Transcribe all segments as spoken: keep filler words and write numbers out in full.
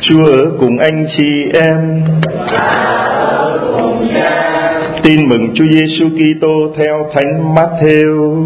Chúa ở cùng anh chị em. Tin mừng Chúa Giêsu Kitô theo Thánh Mát-thêu.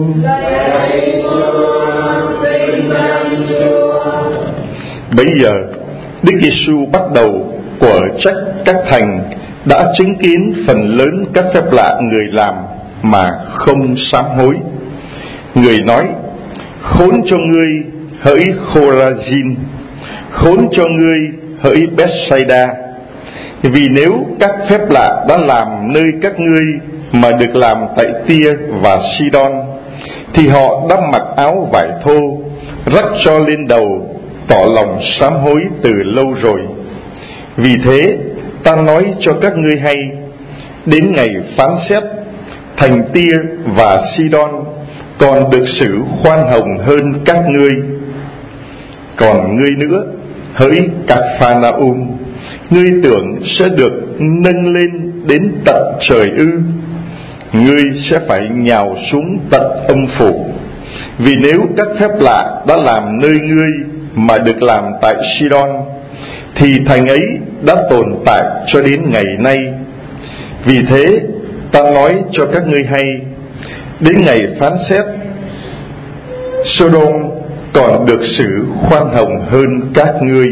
Bấy giờ Đức Giêsu bắt đầu quở trách các thành đã chứng kiến phần lớn các phép lạ người làm mà không sám hối. Người nói: khốn cho ngươi hỡi Khorazin, khốn cho ngươi hỡi Bethsaida, vì nếu các phép lạ đã làm nơi các ngươi mà được làm tại Tia và Sidon, thì họ đã mặc áo vải thô, rắc cho lên đầu, tỏ lòng sám hối từ lâu rồi. Vì thế ta nói cho các ngươi hay, đến ngày phán xét, thành Tia và Sidon còn được xử khoan hồng hơn các ngươi. Còn ngươi nữa, hỡi Caphanaum, ngươi tưởng sẽ được nâng lên đến tận trời ư? Ngươi sẽ phải nhào xuống tận âm phủ. Vì nếu các phép lạ đã làm nơi ngươi mà được làm tại Sidon, thì thành ấy đã tồn tại cho đến ngày nay. Vì thế ta nói cho các ngươi hay, đến ngày phán xét, Sodom còn được xử khoan hồng hơn các ngươi.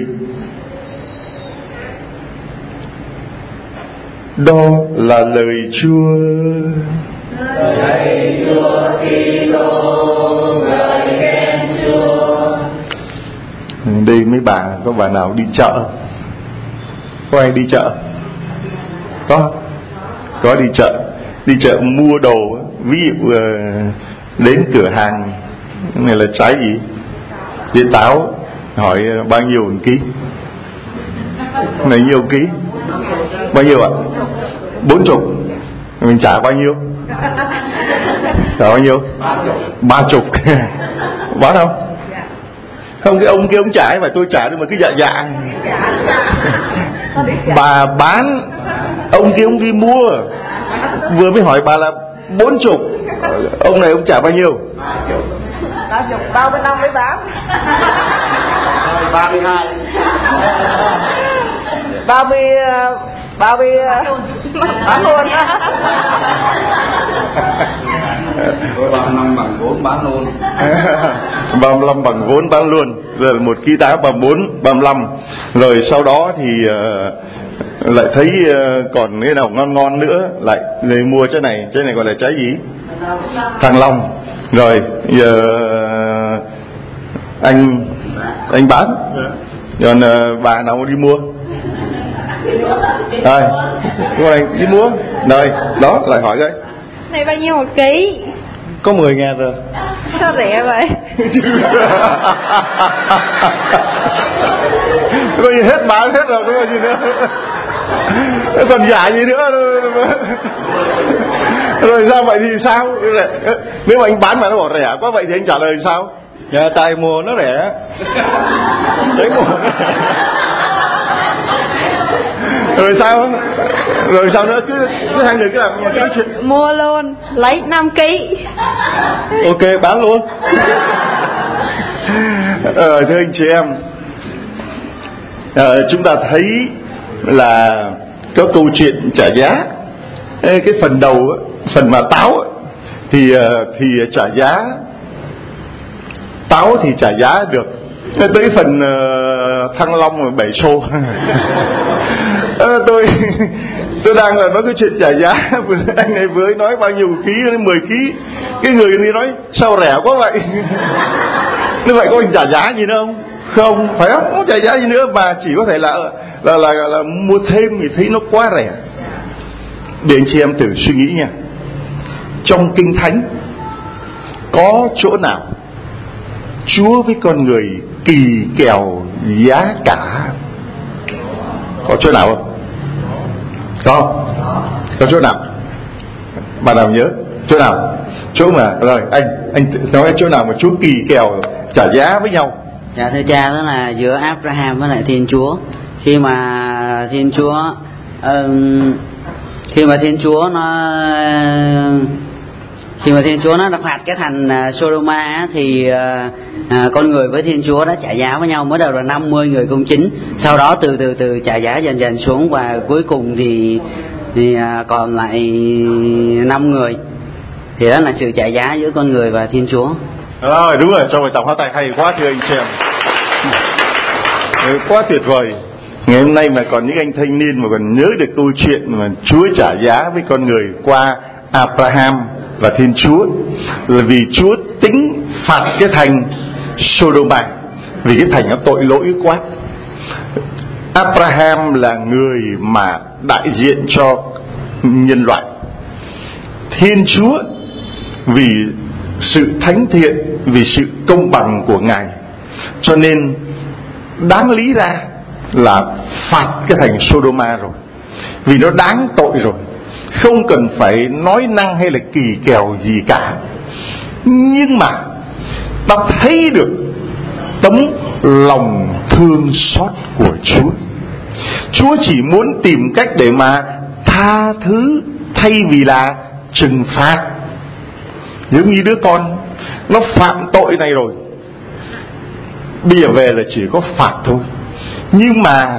Đó là lời Chúa. Lạy Chúa Kitô, ngợi khen Chúa. Đây mấy bà, có bà nào đi chợ? Có ai đi chợ? Có. Có đi chợ. Đi chợ mua đồ. Ví dụ đến cửa hàng, cái này là trái gì? Trái táo. Hỏi bao nhiêu một ký? Này nhiêu ký? Bao nhiêu ạ? Bốn chục. Mình trả bao nhiêu? Trả bao nhiêu? Ba chục. Bán không? Không, cái ông kia ông trả, phải tôi trả, nhưng mà cứ dạ dạ. Bà bán, ông kia ông đi mua, vừa mới hỏi bà là bốn chục, ông này ông trả bao nhiêu? Ba chục, ba mươi năm mới bán. Ba mươi hai. Ba mươi, ba mươi bán luôn. ba mươi lăm bằng vốn bán luôn. ba mươi lăm bằng vốn bán luôn. Rồi một ký táo ba mươi bốn, ba mươi lăm. Rồi sau đó thì uh, lại thấy uh, còn cái nào ngon ngon nữa, lại lấy mua trái này. Trái này gọi là trái gì? Thăng Long. Rồi giờ uh, anh anh bán. Còn uh, bà nào đi mua? Rồi, cô này đi mua. Rồi, đó lại hỏi coi. Này bao nhiêu một ký? Có mười ngàn rồi. Sao rẻ vậy? Coi như hết bán hết rồi, đúng không gì nữa? Còn giả gì nữa? Rồi sao vậy thì sao? Nếu mà anh bán mà nó bảo rẻ quá vậy thì anh trả lời sao? Dạ tại mua nó rẻ. Đấy mua. Rồi sao? Rồi sao nữa? Cứ, cứ hai người cứ làm cái chuyện. Mua luôn, lấy năm ký. Ok, bán luôn. Ờ, thưa anh chị em, ờ, chúng ta thấy là có câu chuyện trả giá. Ê, cái phần đầu, phần mà táo thì thì trả giá, táo thì trả giá được. Tới phần uh, Thăng Long là bảy xô. à, tôi tôi đang là nói cái chuyện trả giá. Anh này vừa nói bao nhiêu ký, mười ký. Cái người này nói sao rẻ quá vậy. Như vậy có anh trả giá gì nữa không? Không, phải không? Không trả giá gì nữa, mà chỉ có thể là là, là, là, là mua thêm thì thấy nó quá rẻ. Để anh chị em thử suy nghĩ nha. Trong Kinh Thánh có chỗ nào Chúa với con người kỳ kèo giá cả? Có chỗ nào không? Có. Có chỗ nào? Bạn nào nhớ? Chỗ nào? Chỗ mà, rồi anh anh nói chỗ nào mà Chúa kỳ kèo trả giá với nhau? Dạ thưa cha, đó là giữa Abraham với lại Thiên Chúa. Khi mà Thiên Chúa uh, Khi mà Thiên Chúa nó Khi mà Thiên Chúa nó đã phạt cái thành uh, Sodoma á, thì uh, uh, con người với Thiên Chúa đã trả giá với nhau. Mới đầu là năm mươi người công chính, sau đó từ từ từ trả giá dần dần xuống, và cuối cùng thì, thì uh, còn lại năm người. Thì đó là sự trả giá giữa con người và Thiên Chúa. Rồi, đúng rồi, cho một tràng pháo tay hay quá thưa anh chị em. Quá tuyệt vời. Ngày hôm nay mà còn những anh thanh niên mà còn nhớ được câu chuyện mà Chúa trả giá với con người qua Abraham và Thiên Chúa, là vì Chúa tính phạt cái thành Sodoma vì cái thành nó tội lỗi quá. Abraham là người mà đại diện cho nhân loại. Thiên Chúa vì sự thánh thiện, vì sự công bằng của Ngài, cho nên đáng lý ra là phạt cái thành Sodoma rồi, vì nó đáng tội rồi, không cần phải nói năng hay là kỳ kèo gì cả. Nhưng mà ta thấy được tấm lòng thương xót của Chúa. Chúa chỉ muốn tìm cách để mà tha thứ thay vì là trừng phạt. Giống như đứa con nó phạm tội này rồi, bây giờ về là chỉ có phạt thôi. Nhưng mà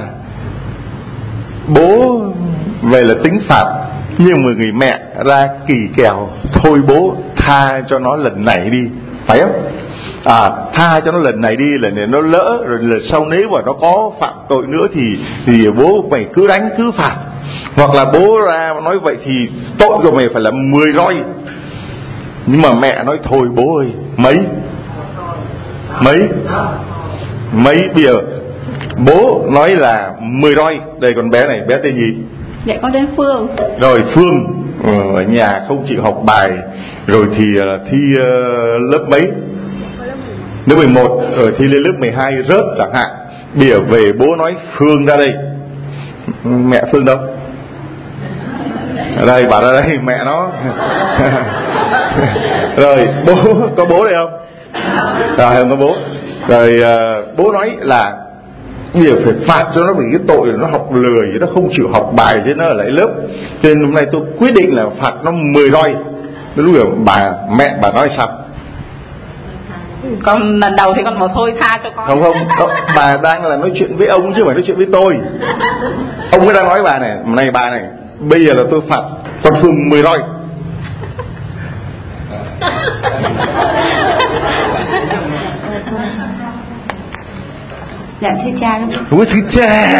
bố về là tính phạt, nhưng mà người mẹ ra kỳ kèo, thôi bố tha cho nó lần này đi, phải không? À, tha cho nó lần này đi, lần này nó lỡ rồi, lần sau nếu mà nó có phạm tội nữa thì thì bố mày cứ đánh cứ phạt. Hoặc là bố ra nói vậy thì tội của mày phải là mười roi. Nhưng mà mẹ nói thôi bố ơi, mấy mấy mấy bây giờ bố nói là mười roi. Đây con bé này, bé tên gì? Dạ con tên Phương. Rồi Phương ở nhà không chịu học bài, rồi thì uh, thi uh, lớp mấy? Lớp mười một, rồi thi lên lớp mười hai rớt chẳng hạn. Bây giờ về bố nói Phương ra đây. Mẹ Phương đâu? Ở đây, bảo ra đây mẹ nó. Rồi bố, có bố đây không? Rồi không có bố. Rồi uh, bố nói là bây giờ phải phạt cho nó vì cái tội nó học lười, nó không chịu học bài cho nó ở lại lớp. Cho nên hôm nay tôi quyết định là phạt nó mười roi. Lúc rồi bà mẹ bà nói sao? Con lần đầu thì con bảo thôi tha cho con. Không không, không, bà đang là nói chuyện với ông chứ không phải nói chuyện với tôi. Ông ấy đang nói bà này, này bà này, bây giờ là tôi phạt con Phương mười roi. Dạ thưa cha. Ủa thưa cha.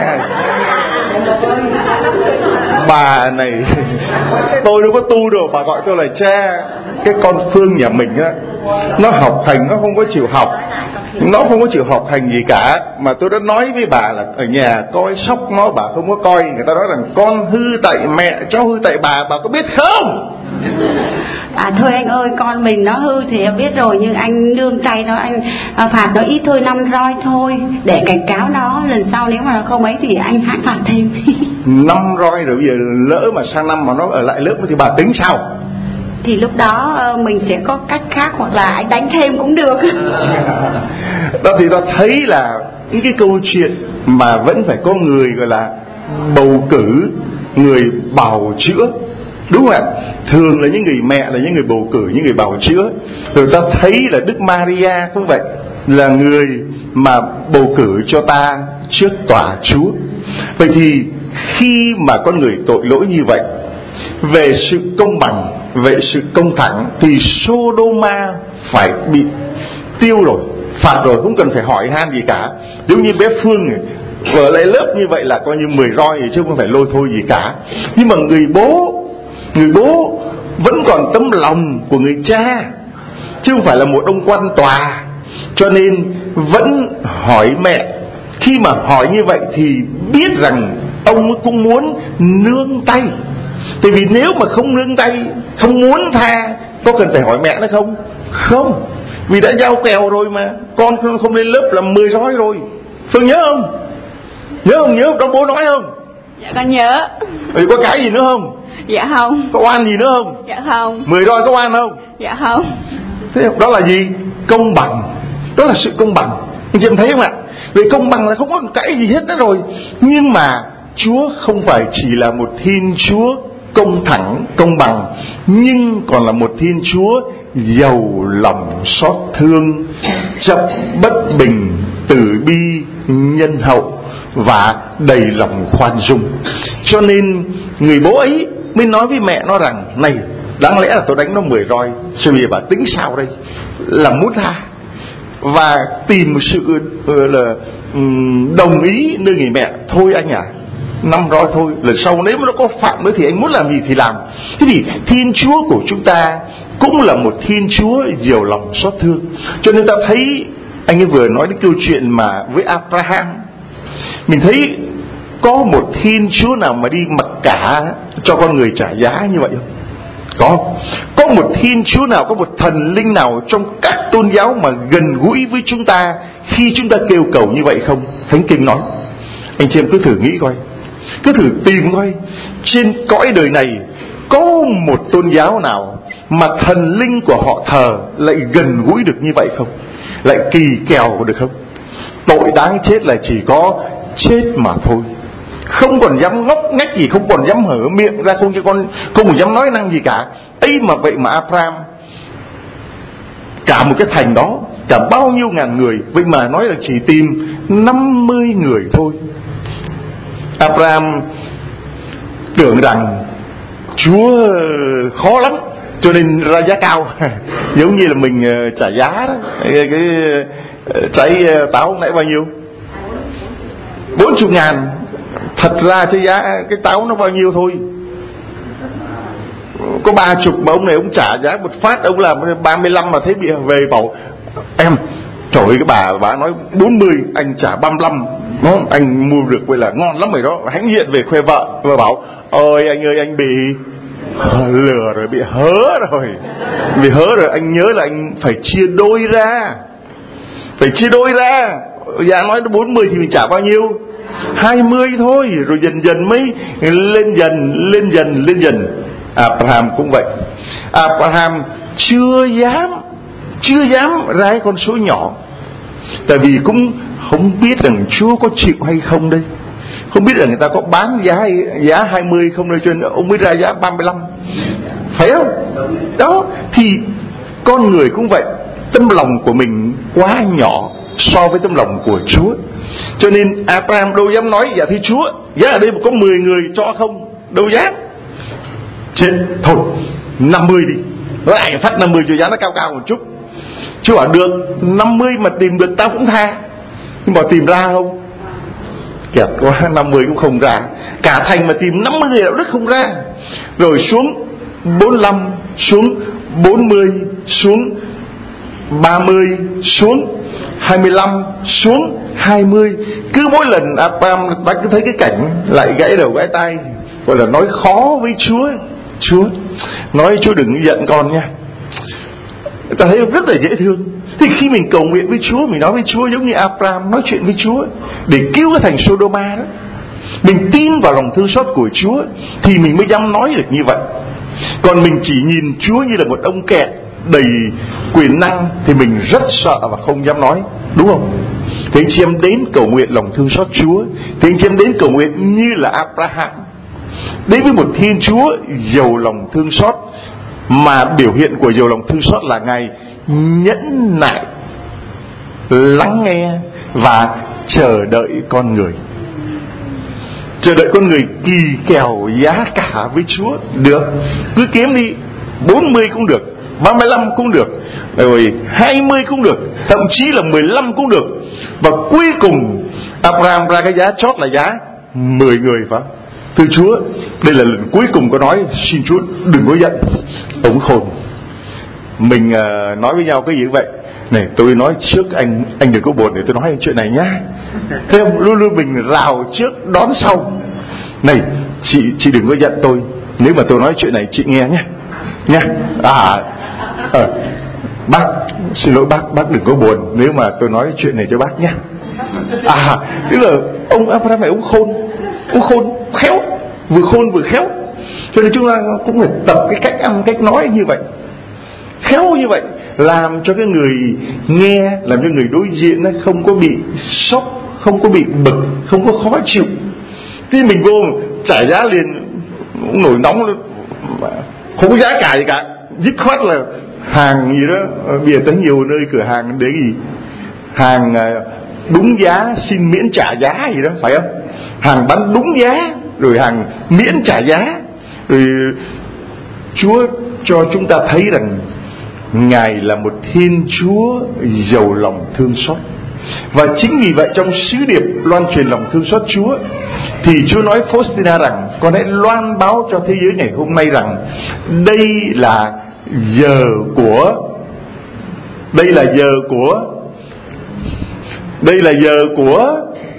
Bà này, tôi đâu có tu đâu, bà gọi tôi là cha. Cái con Phương nhà mình á, nó học hành nó không có chịu học, nó không có chịu học hành gì cả. Mà tôi đã nói với bà là ở nhà coi sóc nó, bà không có coi. Người ta nói rằng con hư tại mẹ, cháu hư tại bà, bà có biết không? À thôi anh ơi, con mình nó hư thì em biết rồi, nhưng anh nương tay nó, anh à, phạt nó ít thôi, năm roi thôi, để cảnh cáo nó, lần sau nếu mà nó không ấy thì anh hãy phạt thêm. Năm roi rồi, bây giờ lỡ mà sang năm mà nó ở lại lớp thì bà tính sao? Thì lúc đó mình sẽ có cách khác, hoặc là anh đánh thêm cũng được. Đó thì ta thấy là những cái câu chuyện mà vẫn phải có người gọi là bầu cử, người bào chữa, đúng không ạ? Thường là những người mẹ là những người bầu cử, những người bào chữa. Rồi ta thấy là Đức Maria cũng vậy, là người mà bầu cử cho ta trước tòa Chúa. Vậy thì khi mà con người tội lỗi như vậy, về sự công bằng, về sự công thẳng, thì Sodoma phải bị tiêu rồi, phạt rồi, không cần phải hỏi han gì cả. Giống như bé Phương này, ở lại lớp như vậy là coi như mười roi chứ không phải lôi thôi gì cả. Nhưng mà người bố, người bố vẫn còn tấm lòng của người cha, chứ không phải là một ông quan tòa. Cho nên vẫn hỏi mẹ. Khi mà hỏi như vậy thì biết rằng ông cũng muốn nương tay. Tại vì nếu mà không nương tay, không muốn tha, có cần phải hỏi mẹ nữa không? Không, vì đã giao kèo rồi mà. Con không lên lớp là mười roi rồi. Phương nhớ không? Nhớ không? Nhớ đó bố nói không? Dạ con nhớ. Rồi có cái gì nữa không? Dạ không. Có oan gì nữa không? Dạ không. Mười roi có oan không? Dạ không. Thế đó là gì? Công bằng. Đó là sự công bằng. Anh chị em thấy không ạ? Vì công bằng là không có cãi gì hết nữa rồi. Nhưng mà Chúa không phải chỉ là một Thiên Chúa công thẳng, công bằng, nhưng còn là một Thiên Chúa giàu lòng xót thương, chấp bất bình, từ bi, nhân hậu và đầy lòng khoan dung. Cho nên người bố ấy mới nói với mẹ nó rằng: này, đáng lẽ là tôi đánh nó mười roi, sao bây giờ bà tính sao đây? Là muốn tha và tìm một sự là đồng ý nơi người mẹ. Thôi anh à, năm roi thôi, lần sau nếu mà nó có phạm nữa thì anh muốn làm gì thì làm. Thế thì Thiên Chúa của chúng ta cũng là một Thiên Chúa giàu lòng xót thương. Cho nên ta thấy anh ấy vừa nói đến câu chuyện mà với Abraham, mình thấy có một Thiên Chúa nào mà đi mặc cả cho con người trả giá như vậy không? Có. Có một Thiên Chúa nào, có một thần linh nào trong các tôn giáo mà gần gũi với chúng ta khi chúng ta kêu cầu như vậy không? Thánh Kinh nói. Anh chị em cứ thử nghĩ coi, cứ thử tìm coi, trên cõi đời này có một tôn giáo nào mà thần linh của họ thờ lại gần gũi được như vậy không? Lại kỳ kèo được không? Tội đáng chết là chỉ có chết mà thôi, không còn dám ngóc ngách gì, không còn dám hở miệng ra, không cho con không còn dám nói năng gì cả. Ấy mà vậy mà Abraham, cả một cái thành đó, cả bao nhiêu ngàn người, vậy mà nói là chỉ tìm năm mươi người thôi. Abraham tưởng rằng Chúa khó lắm cho nên ra giá cao giống như là mình trả giá đó. Cái, cái trái táo nãy bao nhiêu? Bốn chục ngàn. Thật ra cái giá cái táo nó bao nhiêu thôi, có ba chục mà ông này ông trả giá một phát, ông làm ba mươi lăm mà thấy bị về bảo em trời ơi, cái bà bà nói bốn mươi, anh trả ba mươi lăm, nó anh mua được vậy là ngon lắm rồi đó. Hãnh diện về khoe vợ và bảo ôi anh ơi, anh bị lừa rồi, bị hớ rồi, bị hớ rồi. Anh nhớ là anh phải chia đôi ra, phải chia đôi ra. Giá nói bốn mươi thì mình trả bao nhiêu? hai mươi thôi, rồi dần dần mới lên dần, lên dần, lên dần. Abraham cũng vậy. Abraham chưa dám, chưa dám ra cái con số nhỏ, tại vì cũng không biết rằng Chúa có chịu hay không đây, không biết là người ta có bán giá giá hai mươi không đây, cho nên ông mới ra giá ba mươi lăm, phải không? Đó, thì con người cũng vậy, tâm lòng của mình quá nhỏ so với tâm lòng của Chúa. Cho nên Abraham đâu dám nói dạ thưa Chúa, giá ở đây có mười người cho không, đâu dám. Chết, thôi năm mươi đi, nó lại phát năm mươi cho giá nó cao cao một chút. Chúa bảo được, năm mươi mà tìm được tao cũng tha. Nhưng mà tìm ra không? Kẹt quá, năm mươi cũng không ra. Cả thành mà tìm năm mươi người đạo đức không ra. Rồi xuống bốn mươi lăm, xuống bốn mươi, xuống ba mươi, xuống hai mươi lăm, xuống hai mươi. Cứ mỗi lần Abraham ta cứ thấy cái cảnh lại gãy đầu gãy tay, gọi là nói khó với Chúa. Chúa nói Chúa đừng giận con nha. Ta thấy rất là dễ thương. Thì khi mình cầu nguyện với Chúa, mình nói với Chúa giống như Abraham nói chuyện với Chúa để cứu cái thành Sodoma đó, mình tin vào lòng thương xót của Chúa thì mình mới dám nói được như vậy. Còn mình chỉ nhìn Chúa như là một ông kẹt đầy quyền năng thì mình rất sợ và không dám nói, đúng không? Thì anh chị em đến cầu nguyện lòng thương xót Chúa, thì anh chị em đến cầu nguyện như là Abraham, đến với một Thiên Chúa giàu lòng thương xót, mà biểu hiện của giàu lòng thương xót là Ngài nhẫn nại, lắng nghe và chờ đợi con người. Chờ đợi con người kỳ kèo giá cả với Chúa. Được, cứ kiếm đi, bốn mươi cũng được, ba mươi lăm cũng được, rồi hai mươi cũng được, thậm chí là mười lăm cũng được. Và cuối cùng Abraham ra cái giá chót là giá mười người, phải không? Thưa Chúa, đây là lần cuối cùng có nói, xin Chúa đừng có giận. Ông khôn. Mình uh, nói với nhau cái gì vậy? Này, tôi nói trước anh, anh đừng có buồn để tôi nói chuyện này nhá. Thế không? Luôn luôn mình rào trước đón sau. Này, chị chị đừng có giận tôi nếu mà tôi nói chuyện này chị nghe nhé. Nha. À, à, bác, xin lỗi bác, bác đừng có buồn nếu mà tôi nói chuyện này cho bác nhé. À, tức là ông Abraham này ông khôn, ông khôn khéo, vừa khôn vừa khéo. Cho nên chúng ta cũng phải tập cái cách ăn, cách nói như vậy, khéo như vậy, làm cho cái người nghe, làm cho người đối diện nó không có bị sốc, không có bị bực, không có khó chịu. Khi mình vô trả giá liền cũng nổi nóng luôn, không có giá cả gì cả, dứt khoát là hàng gì đó. Bây giờ tới nhiều nơi cửa hàng để gì hàng đúng giá xin miễn trả giá gì đó, phải không? Hàng bán đúng giá rồi hàng miễn trả giá. Rồi Chúa cho chúng ta thấy rằng Ngài là một Thiên Chúa giàu lòng thương xót. Và chính vì vậy trong sứ điệp loan truyền lòng thương xót Chúa thì Chúa nói Faustina rằng con hãy loan báo cho thế giới ngày hôm nay rằng đây là giờ của đây là giờ của đây là giờ của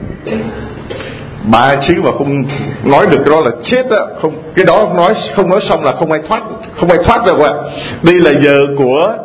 ba chữ mà không nói được cái đó là chết á, không, cái đó nói không nói xong là không ai thoát, không ai thoát được ạ. Đây là giờ của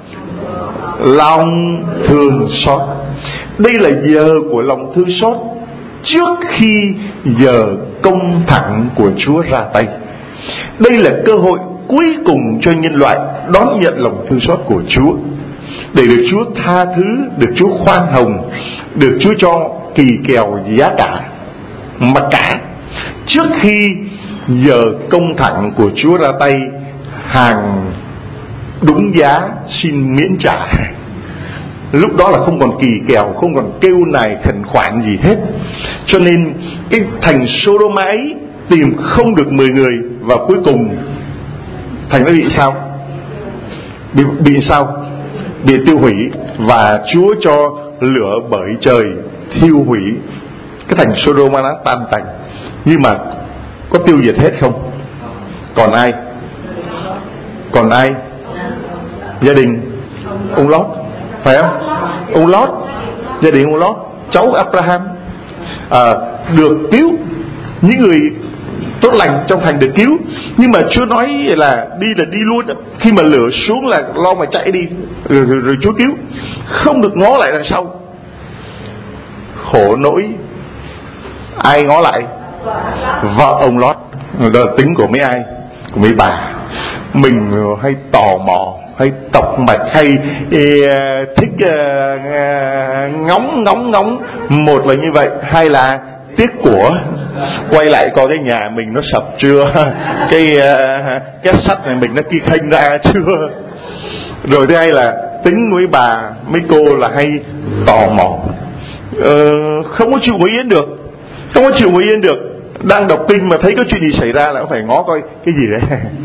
lòng thương xót. Đây là giờ của lòng thương xót trước khi giờ công thẳng của Chúa ra tay. Đây là cơ hội cuối cùng cho nhân loại đón nhận lòng thương xót của Chúa, để được Chúa tha thứ, được Chúa khoan hồng, được Chúa cho kỳ kèo giá cả, mặc cả trước khi giờ công thẳng của Chúa ra tay, hàng đúng giá xin miễn trả. Lúc đó là không còn kỳ kèo, không còn kêu nài khẩn khoản gì hết. Cho nên cái thành Sodoma ấy tìm không được mười người, và cuối cùng thành nó bị sao? Bị, bị sao? Bị tiêu hủy, và Chúa cho lửa bởi trời thiêu hủy cái thành Sodoma, nó tan tành. Nhưng mà có tiêu diệt hết không? Còn ai? Còn ai? Gia đình ông Lót, phải không? Ông Lót, gia đình ông Lót, cháu Abraham à, được cứu. Những người tốt lành trong thành được cứu. Nhưng mà Chúa nói là đi là đi luôn. Khi mà lửa xuống là lo mà chạy đi, rồi, rồi, rồi Chúa cứu, không được ngó lại đằng sau. Khổ nỗi ai ngó lại? Vợ ông Lót. Đó là tính của mấy ai? Của mấy bà. Mình hay tò mò, hay tọc mạch, hay uh, thích uh, ngóng ngóng ngóng. Một là như vậy, hai là tiếc của, quay lại coi cái nhà mình nó sập chưa, cái uh, cái sắt này mình nó kia khênh ra chưa. Rồi thứ hai là tính mấy bà mấy cô là hay tò mò, uh, không có chịu ngồi yên được, không có chịu ngồi yên được. Đang đọc kinh mà thấy có chuyện gì xảy ra là cũng phải ngó coi cái gì đấy.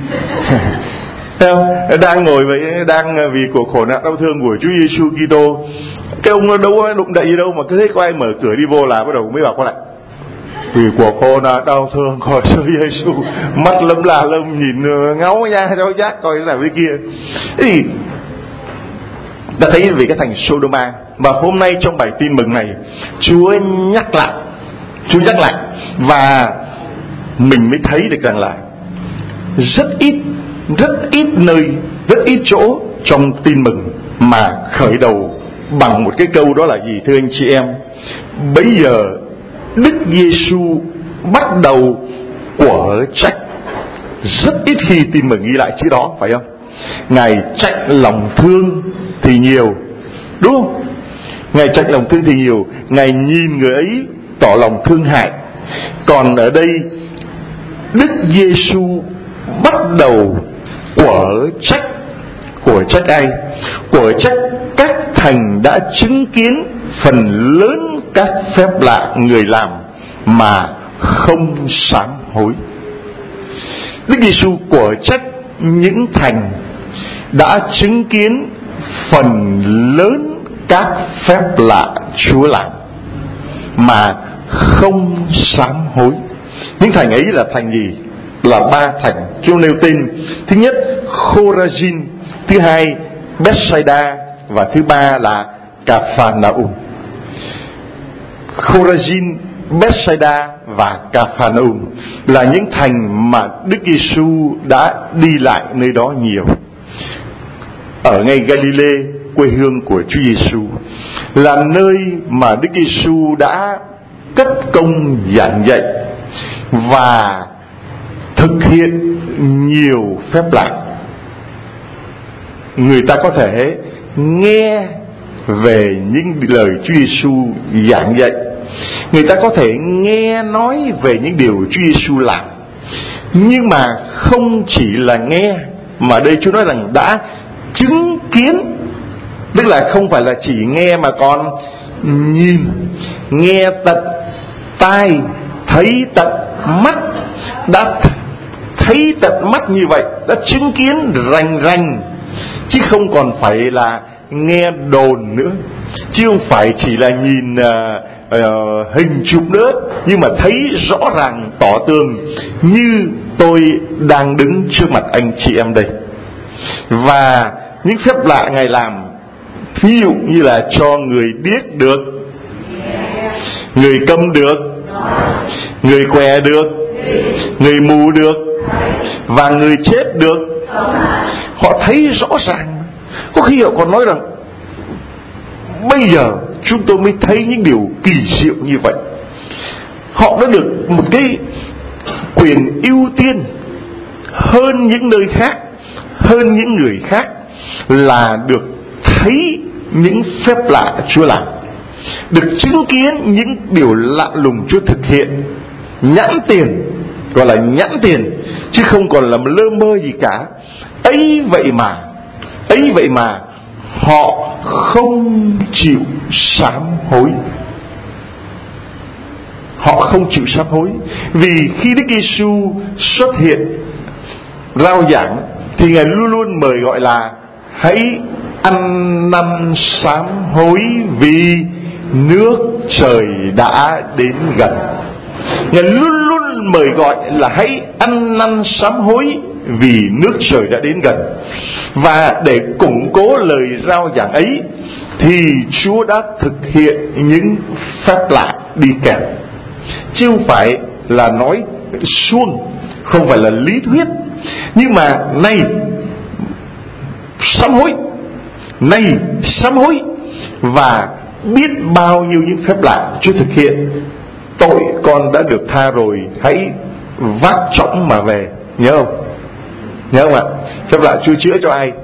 Đang ngồi vậy, đang vì cuộc khổ nạn đau thương của Chúa Giêsu Kitô, cái ông đâu có đụng đậy gì đâu mà cứ thấy có ai mở cửa đi vô là bắt đầu mới bảo qua lại. Vì cuộc khổ nạn đau thương của Chúa Giêsu, mắt lâm là lâm nhìn ngáo nha cho giác coi là cái kia. Thì ta thấy về cái thành Sodoma. Và hôm nay trong bài tin mừng này, Chúa nhắc lại, Chúa nhắc lại, và mình mới thấy được rằng là rất ít, rất ít nơi, rất ít chỗ trong tin mừng mà khởi đầu bằng một cái câu đó là gì thưa anh chị em? Bấy giờ Đức Giêsu bắt đầu của trách. Rất ít khi tin mừng ghi lại chữ đó, phải không? Ngài trách lòng thương thì nhiều, đúng không? Ngài trách lòng thương thì nhiều, Ngài nhìn người ấy tỏ lòng thương hại. Còn ở đây Đức Giêsu bắt đầu của trách. Của trách ai? Của trách các thành đã chứng kiến phần lớn các phép lạ người làm mà không sám hối. Đức Giêsu của trách những thành đã chứng kiến phần lớn các phép lạ Chúa làm mà không sám hối. Những thành ấy là thành gì? Là ba thành Chúa nêu tên. Thứ nhất Chorazin, thứ hai Bethsaida, và thứ ba là Capharnaum. Chorazin, Bethsaida và Capharnaum là những thành mà Đức Giêsu đã đi lại nơi đó nhiều. Ở ngay Galilee, quê hương của Chúa Giêsu, là nơi mà Đức Giêsu đã cất công giảng dạy và thực hiện nhiều phép lạ. Người ta có thể nghe về những lời Chúa Giêsu giảng dạy, người ta có thể nghe nói về những điều Chúa Giêsu làm, Nhưng mà không chỉ là nghe, mà đây Chúa nói rằng đã chứng kiến. Tức là không phải là chỉ nghe mà còn nhìn, nghe tận tai, thấy tận mắt. Đã thấy tận mắt như vậy, đã chứng kiến rành rành, chứ không còn phải là nghe đồn nữa, chứ không phải chỉ là nhìn uh, uh, hình chụp nữa, nhưng mà thấy rõ ràng tỏ tường như tôi đang đứng trước mặt anh chị em đây. Và những phép lạ Ngài làm, ví dụ như là cho người điếc được, người câm được, người què được, người mù được, và người chết được. Họ thấy rõ ràng. Có khi họ còn nói rằng bây giờ chúng tôi mới thấy những điều kỳ diệu như vậy. Họ đã được một cái quyền ưu tiên hơn những nơi khác, hơn những người khác, là được thấy những phép lạ Chúa làm, được chứng kiến những điều lạ lùng Chúa thực hiện. Nhãn tiền, gọi là nhãn tiền, chứ không còn là lơ mơ gì cả. Ấy vậy mà ấy vậy mà họ không chịu sám hối. Họ không chịu sám hối. Vì khi Đức Giêsu xuất hiện rao giảng thì Ngài luôn luôn mời gọi là hãy ăn năn sám hối, vì nước trời đã đến gần. Ngài luôn luôn mời gọi là hãy ăn năn sám hối, vì nước trời đã đến gần. Và để củng cố lời rao giảng ấy thì Chúa đã thực hiện những phép lạ đi kèm, chứ không phải là nói suông, không phải là lý thuyết. Nhưng mà này sám hối, này sám hối, và biết bao nhiêu những phép lạ Chúa thực hiện. Tội con đã được tha rồi, hãy vác chõng mà về. Nhớ không? Nhớ không ạ? Phép lạ Chúa chữa cho ai?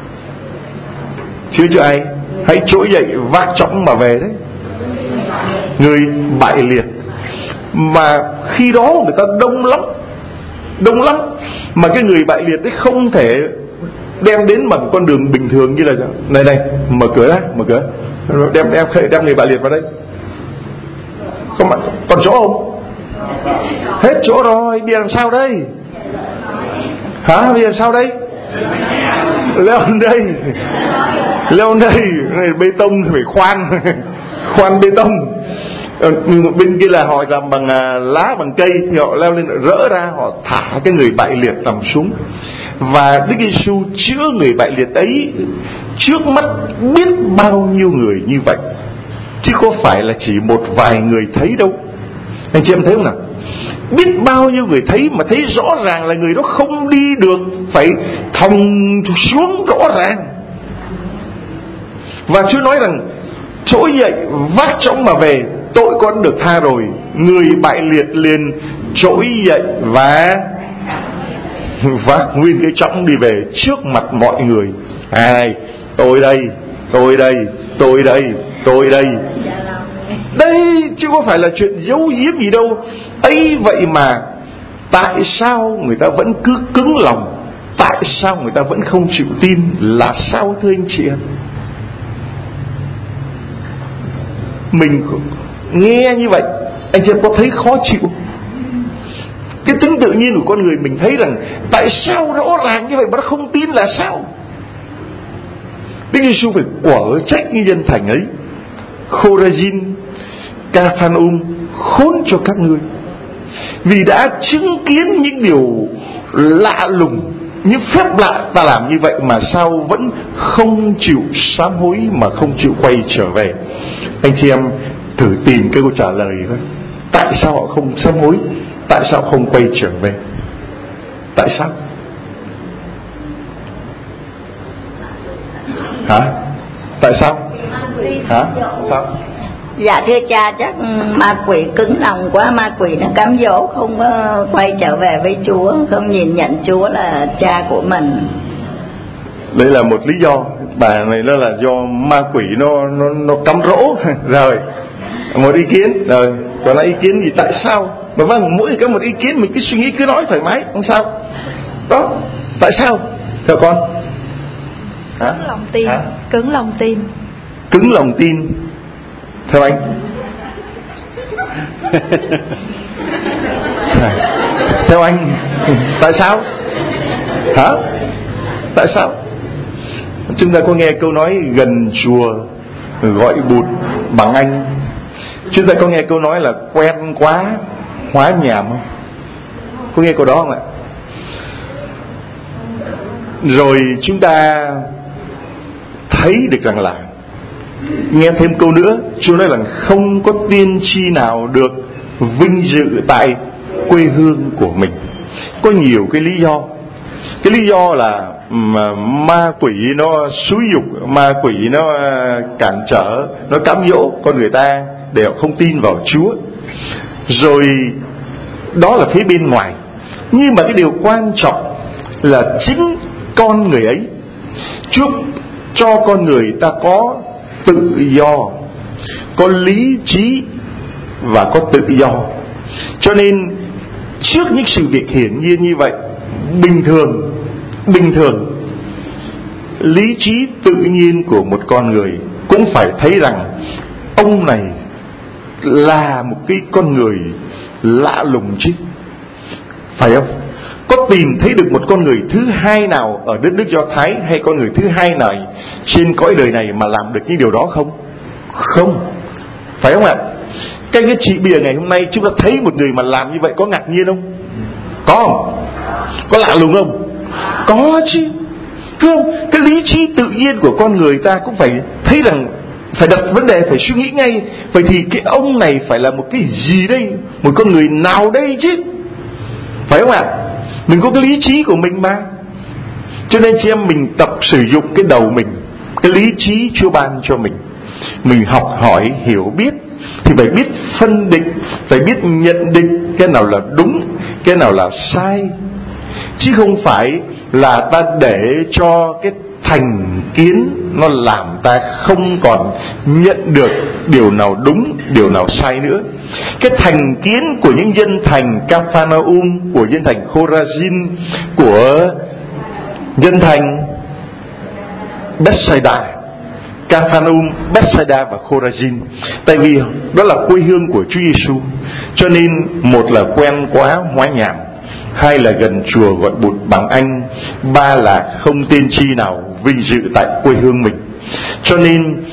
Chữa cho ai? Hãy trỗi dậy vác chõng mà về đấy. Người bại liệt. Mà khi đó người ta đông lắm, đông lắm, mà cái người bại liệt ấy không thể đem đến bằng con đường bình thường như là này này, mở cửa ra, mở cửa, đem đem đem người bại liệt vào đây. Không, còn chỗ không? Hết chỗ rồi, bây giờ làm sao đây? Hả? Bây giờ làm sao đây? Leo lên đây, leo lên đây, bê tông thì phải khoan, khoan bê tông. Bên kia là họ làm bằng lá, bằng cây, thì họ leo lên rỡ ra, họ thả cái người bại liệt nằm xuống. Và Đức Giêsu chữa người bại liệt ấy trước mắt biết bao nhiêu người như vậy, chứ không phải là chỉ một vài người thấy đâu. Anh chị em thấy không nào? Biết bao nhiêu người thấy, mà thấy rõ ràng là người đó không đi được, phải thòng xuống rõ ràng. Và Chúa nói rằng trỗi dậy vác chõng mà về, tội con được tha rồi. Người bại liệt liền trỗi dậy và vác nguyên cái chõng đi về trước mặt mọi người. À này, tôi đây, tôi đây, tôi đây, tôi đây. Đây chứ không phải là chuyện giấu giếm gì đâu. Ấy vậy mà tại sao người ta vẫn cứ cứng lòng? Tại sao người ta vẫn không chịu tin? Là sao thưa anh chị em? Mình nghe như vậy, anh chị em có thấy khó chịu? Cái tính tự nhiên của con người mình thấy rằng tại sao rõ ràng như vậy mà nó không tin là sao? Đức Giêsu phải quở trách như dân thành ấy: Khorazin, Ca-phan-um, khốn cho các ngươi, vì đã chứng kiến những điều lạ lùng, những phép lạ ta làm như vậy, mà sao vẫn không chịu sám hối, mà không chịu quay trở về. Anh chị em thử tìm cái câu trả lời thôi. Tại sao họ không sám hối? Tại sao không quay trở về? Tại sao? Hả? Tại sao? Hả? Sao? Dạ thưa cha, chắc ma quỷ cứng lòng quá, ma quỷ nó cám dỗ không có quay trở về với Chúa, không nhìn nhận Chúa là cha của mình. Đây là một lý do. Bà này nó là do ma quỷ nó nó nó cám dỗ. Rồi, một ý kiến. Rồi, còn là ý kiến gì tại sao? Mà vâng, mỗi người có một ý kiến, mình cứ suy nghĩ, cứ nói thoải mái, không sao. Đó, tại sao? Theo con. Hả? Cứng lòng tin. Hả? Cứng lòng tin. Cứng lòng tin. Theo anh. Theo anh, tại sao? Hả? Tại sao? Chúng ta có nghe câu nói gần chùa gọi bụt bằng anh. Chúng ta có nghe câu nói là quen quá hóa nhảm không? Có nghe câu đó không ạ? Rồi chúng ta thấy được rằng là, nghe thêm câu nữa, Chúa nói là không có tiên tri nào được vinh dự tại quê hương của mình. Có nhiều cái lý do. Cái lý do là mà ma quỷ nó xúi dục, ma quỷ nó cản trở, nó cám dỗ con người ta để họ không tin vào Chúa. Rồi đó là phía bên ngoài. Nhưng mà cái điều quan trọng là chính con người ấy. Chúa cho con người ta có tự do, có lý trí và có tự do. Cho nên trước những sự việc hiển nhiên như vậy, bình thường bình thường lý trí tự nhiên của một con người cũng phải thấy rằng ông này là một cái con người lạ lùng chứ, phải không? Có tìm thấy được một con người thứ hai nào ở đất nước Do Thái, hay con người thứ hai này trên cõi đời này mà làm được những điều đó không? Không, phải không ạ? Cái cái chị bìa ngày hôm nay chúng ta thấy một người mà làm như vậy có ngạc nhiên không? Có không? Có lạ lùng không? Có chứ, không? Cái lý trí tự nhiên của con người ta cũng phải thấy rằng, phải đặt vấn đề, phải suy nghĩ ngay, vậy thì cái ông này phải là một cái gì đây, một con người nào đây chứ, phải không ạ? Mình có cái lý trí của mình mà. Cho nên chị em mình tập sử dụng cái đầu mình, cái lý trí Chúa ban cho mình. Mình học hỏi, hiểu biết thì phải biết phân định, phải biết nhận định cái nào là đúng, cái nào là sai. Chứ không phải là ta để cho cái thành kiến nó làm ta không còn nhận được điều nào đúng, điều nào sai nữa. Cái thành kiến của những dân thành Capharnaum, của dân thành Chorazin, của dân thành Bethsaida, Capharnaum, Bethsaida và Chorazin, tại vì đó là quê hương của Chúa Giêsu. Cho nên một là quen quá hóa nhảm, hai là gần chùa gọi bụt bằng anh, ba là không tiên tri nào vinh dự tại quê hương mình. Cho nên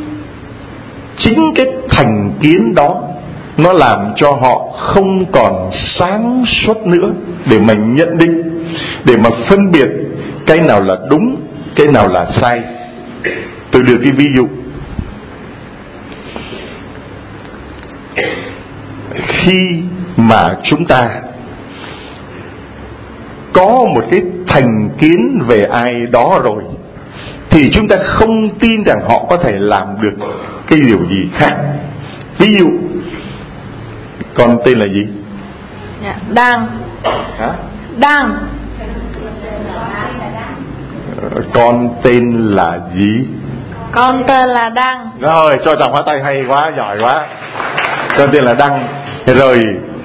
chính cái thành kiến đó nó làm cho họ không còn sáng suốt nữa để mà nhận định, để mà phân biệt cái nào là đúng, cái nào là sai. Tôi đưa cái ví dụ. Khi mà chúng ta có một cái thành kiến về ai đó rồi thì chúng ta không tin rằng họ có thể làm được cái điều gì khác. Ví dụ, con tên là gì? Dạ, Đăng. Hả? Đăng. Con tên là gì? Con tên là Đăng. Rồi, cho chồng hóa tay, hay quá, giỏi quá. Con tên là Đăng. Rồi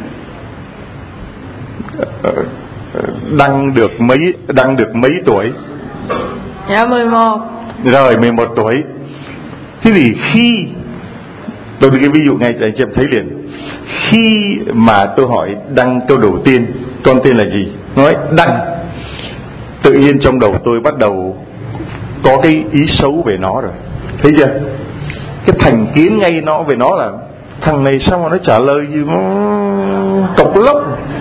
Đăng được mấy Đăng được mấy tuổi? Dạ mười một. Rồi mười một tuổi. Thế thì khi tôi đưa cái ví dụ ngay cho anh chị em thấy liền. Khi mà tôi hỏi Đăng câu đầu tiên, con tên là gì? Nói Đăng. Tự nhiên trong đầu tôi bắt đầu có cái ý xấu về nó rồi. Thấy chưa? Cái thành kiến ngay nó về nó là thằng này sao mà nó trả lời gì nó cộc lốc.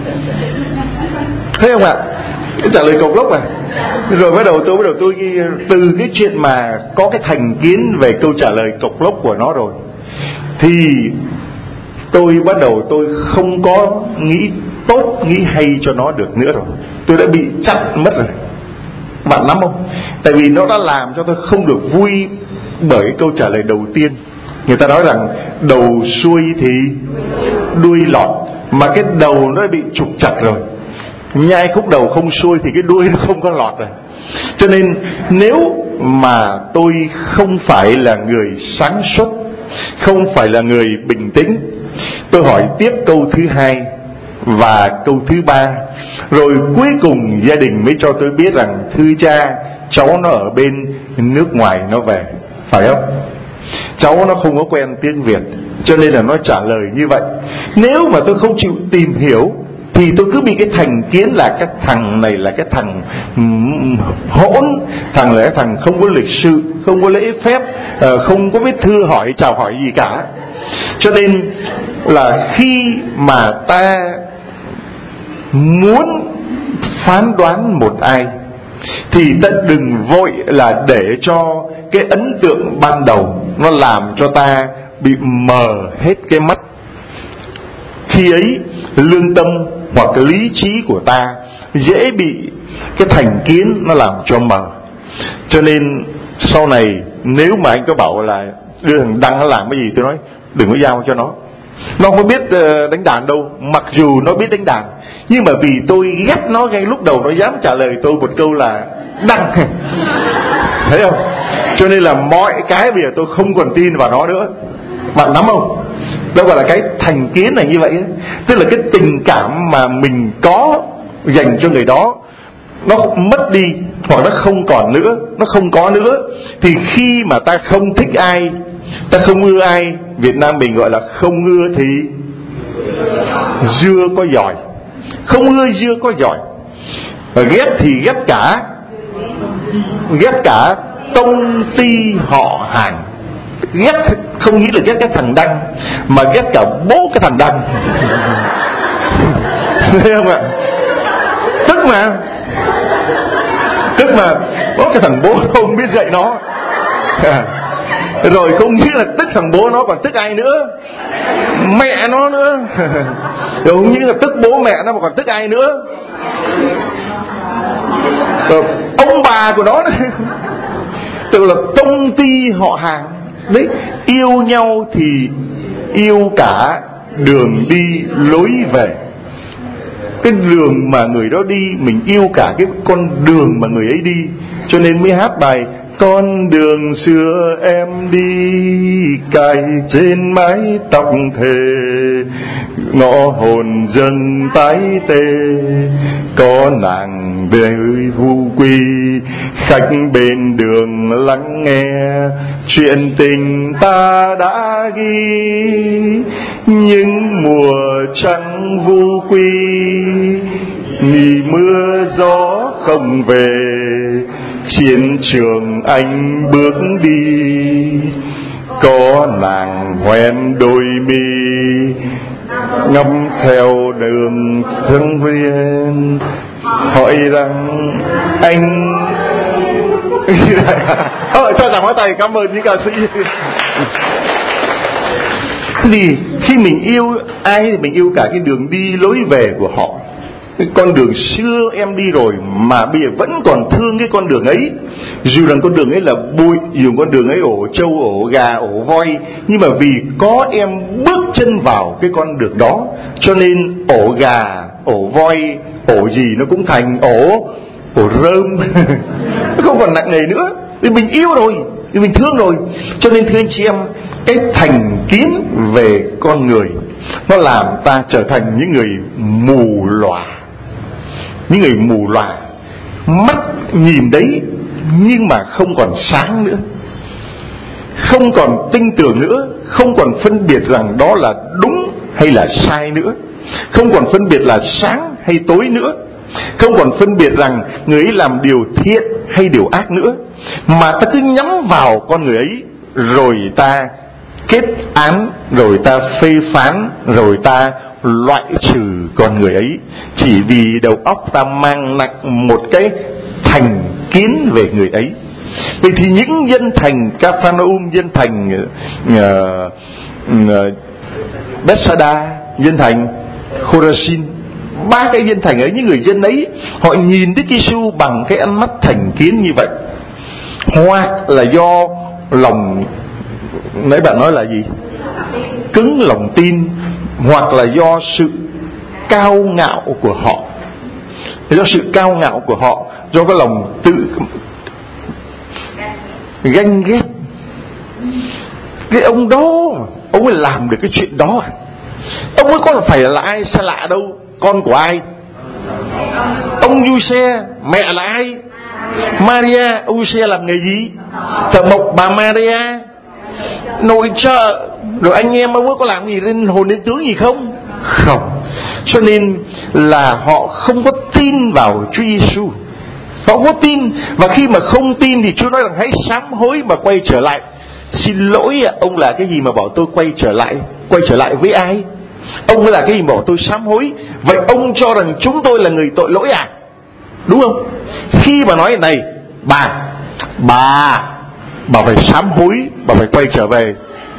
Thấy không ạ? Nó trả lời cộc lốc à. Rồi bắt đầu tôi bắt đầu tôi từ cái chuyện mà có cái thành kiến về câu trả lời cộc lốc của nó rồi, thì tôi bắt đầu tôi không có nghĩ tốt, nghĩ hay cho nó được nữa rồi. Tôi đã bị chặn mất rồi. Bạn nắm không? Tại vì nó đã làm cho tôi không được vui bởi câu trả lời đầu tiên. Người ta nói rằng đầu xuôi thì đuôi lọt, mà cái đầu nó bị trục chặt rồi. Nhai khúc đầu không xuôi thì cái đuôi nó không có lọt rồi. Cho nên nếu mà tôi không phải là người sáng suốt, không phải là người bình tĩnh, tôi hỏi tiếp câu thứ hai, Và câu thứ ba, rồi cuối cùng gia đình mới cho tôi biết rằng thưa cha, cháu nó ở bên nước ngoài nó về, phải không? Cháu nó không có quen tiếng Việt, cho nên là nó trả lời như vậy. Nếu mà tôi không chịu tìm hiểu thì tôi cứ bị cái thành kiến là cái thằng này là cái thằng hỗn, thằng là cái thằng không có lịch sự, không có lễ phép, không có biết thưa hỏi chào hỏi gì cả. Cho nên là khi mà ta muốn phán đoán một ai thì ta đừng vội là để cho cái ấn tượng ban đầu nó làm cho ta bị mờ hết cái mắt. Khi ấy lương tâm hoặc lý trí của ta dễ bị cái thành kiến nó làm cho mờ. Cho nên sau này nếu mà anh có bảo là đưa thằng Đăng nó làm cái gì, tôi nói đừng có giao cho nó. Nó không biết đánh đàn đâu, mặc dù nó biết đánh đàn, nhưng mà vì tôi ghét nó ngay lúc đầu, nó dám trả lời tôi một câu là Đăng. Thấy không? Cho nên là mọi cái bây giờ tôi không còn tin vào nó nữa. Bạn nắm không? Đó gọi là cái thành kiến này như vậy ấy. Tức là cái tình cảm mà mình có dành cho người đó nó mất đi, hoặc nó không còn nữa, nó không có nữa. Thì khi mà ta không thích ai, ta không ưa ai, Việt Nam mình gọi là không ưa thì dưa có giỏi, không ưa dưa có giỏi, và ghét thì ghét cả, ghét cả tông ty họ hàng. Ghét không nghĩ là ghét cái thằng Đăng, mà ghét cả bố cái thằng Đăng. Thấy không ạ? Tức mà Tức mà bố cái thằng bố không biết dạy nó. Rồi không nghĩ là tức thằng bố nó, còn tức ai nữa? Mẹ nó nữa. Rồi không nghĩ là tức bố mẹ nó, mà còn tức ai nữa? Rồi ông bà của nó nữa. Tức là tông ty họ hàng. Đấy, yêu nhau thì yêu cả đường đi lối về. Cái đường mà người đó đi, mình yêu cả cái con đường mà người ấy đi. Cho nên mới hát bài con đường xưa em đi, cài trên mái tóc thề, ngõ hồn dần tái tê, có nàng đời vu quy, khách bên đường lắng nghe chuyện tình ta đã ghi. Những mùa trăng vu quy, nghỉ mưa gió không về, chiến trường anh bước đi, có nàng hoen đôi mi, ngắm theo đường thương viên, hỏi rằng anh ờ, cho rằng hóa tay. Cảm ơn những ca sĩ. Thì khi mình yêu ai thì mình yêu cả cái đường đi lối về của họ. Cái con đường xưa em đi rồi mà bây giờ vẫn còn thương cái con đường ấy, dù rằng con đường ấy là bụi, dù con đường ấy ổ trâu, ổ gà, ổ voi, nhưng mà vì có em bước chân vào cái con đường đó, cho nên ổ gà, ổ voi, ổ gì nó cũng thành ổ ổ rơm. Nó không còn nặng nề nữa, vì mình yêu rồi, vì mình thương rồi. Cho nên thưa anh chị em, cái thành kiến về con người nó làm ta trở thành những người mù lòa. Những người mù lòa, mắt nhìn đấy nhưng mà không còn sáng nữa, không còn tin tưởng nữa, không còn phân biệt rằng đó là đúng hay là sai nữa, không còn phân biệt là sáng hay tối nữa, không còn phân biệt rằng người ấy làm điều thiện hay điều ác nữa, mà ta cứ nhắm vào con người ấy, rồi ta kết án, rồi ta phê phán, rồi ta loại trừ con người ấy, chỉ vì đầu óc ta mang nặng một cái thành kiến về người ấy. Vậy thì những dân thành Capharnaum, dân thành uh, uh, Bethsaida, dân thành Chorazin, ba cái dân thành ấy, những người dân ấy họ nhìn Đức Giêsu bằng cái ánh mắt thành kiến như vậy, hoặc là do lòng, nãy bạn nói là gì, cứng lòng tin, hoặc là do sự cao ngạo của họ, do sự cao ngạo của họ, do cái lòng tự ganh ghét. Cái ông đó, ông ấy làm được cái chuyện đó à? Ông ấy có phải là ai xa lạ đâu, con của ai? Ông Giuse. Mẹ là ai? Maria. Ông Giuse làm nghề gì? Thợ mộc. Bà Maria nội trợ. Rồi anh em ông ấy có làm gì lên hồn đến tướng gì không? Không. Cho nên là họ không có tin vào Chúa Giêsu. Họ không có tin. Và khi mà không tin thì Chúa nói rằng hãy sám hối mà quay trở lại. Xin lỗi, ông là cái gì mà bảo tôi quay trở lại? Quay trở lại với ai? Ông là cái gì bảo tôi sám hối? Vậy ông cho rằng chúng tôi là người tội lỗi à? Đúng không? Khi mà nói này, bà Bà Bà phải sám hối, bà phải quay trở về.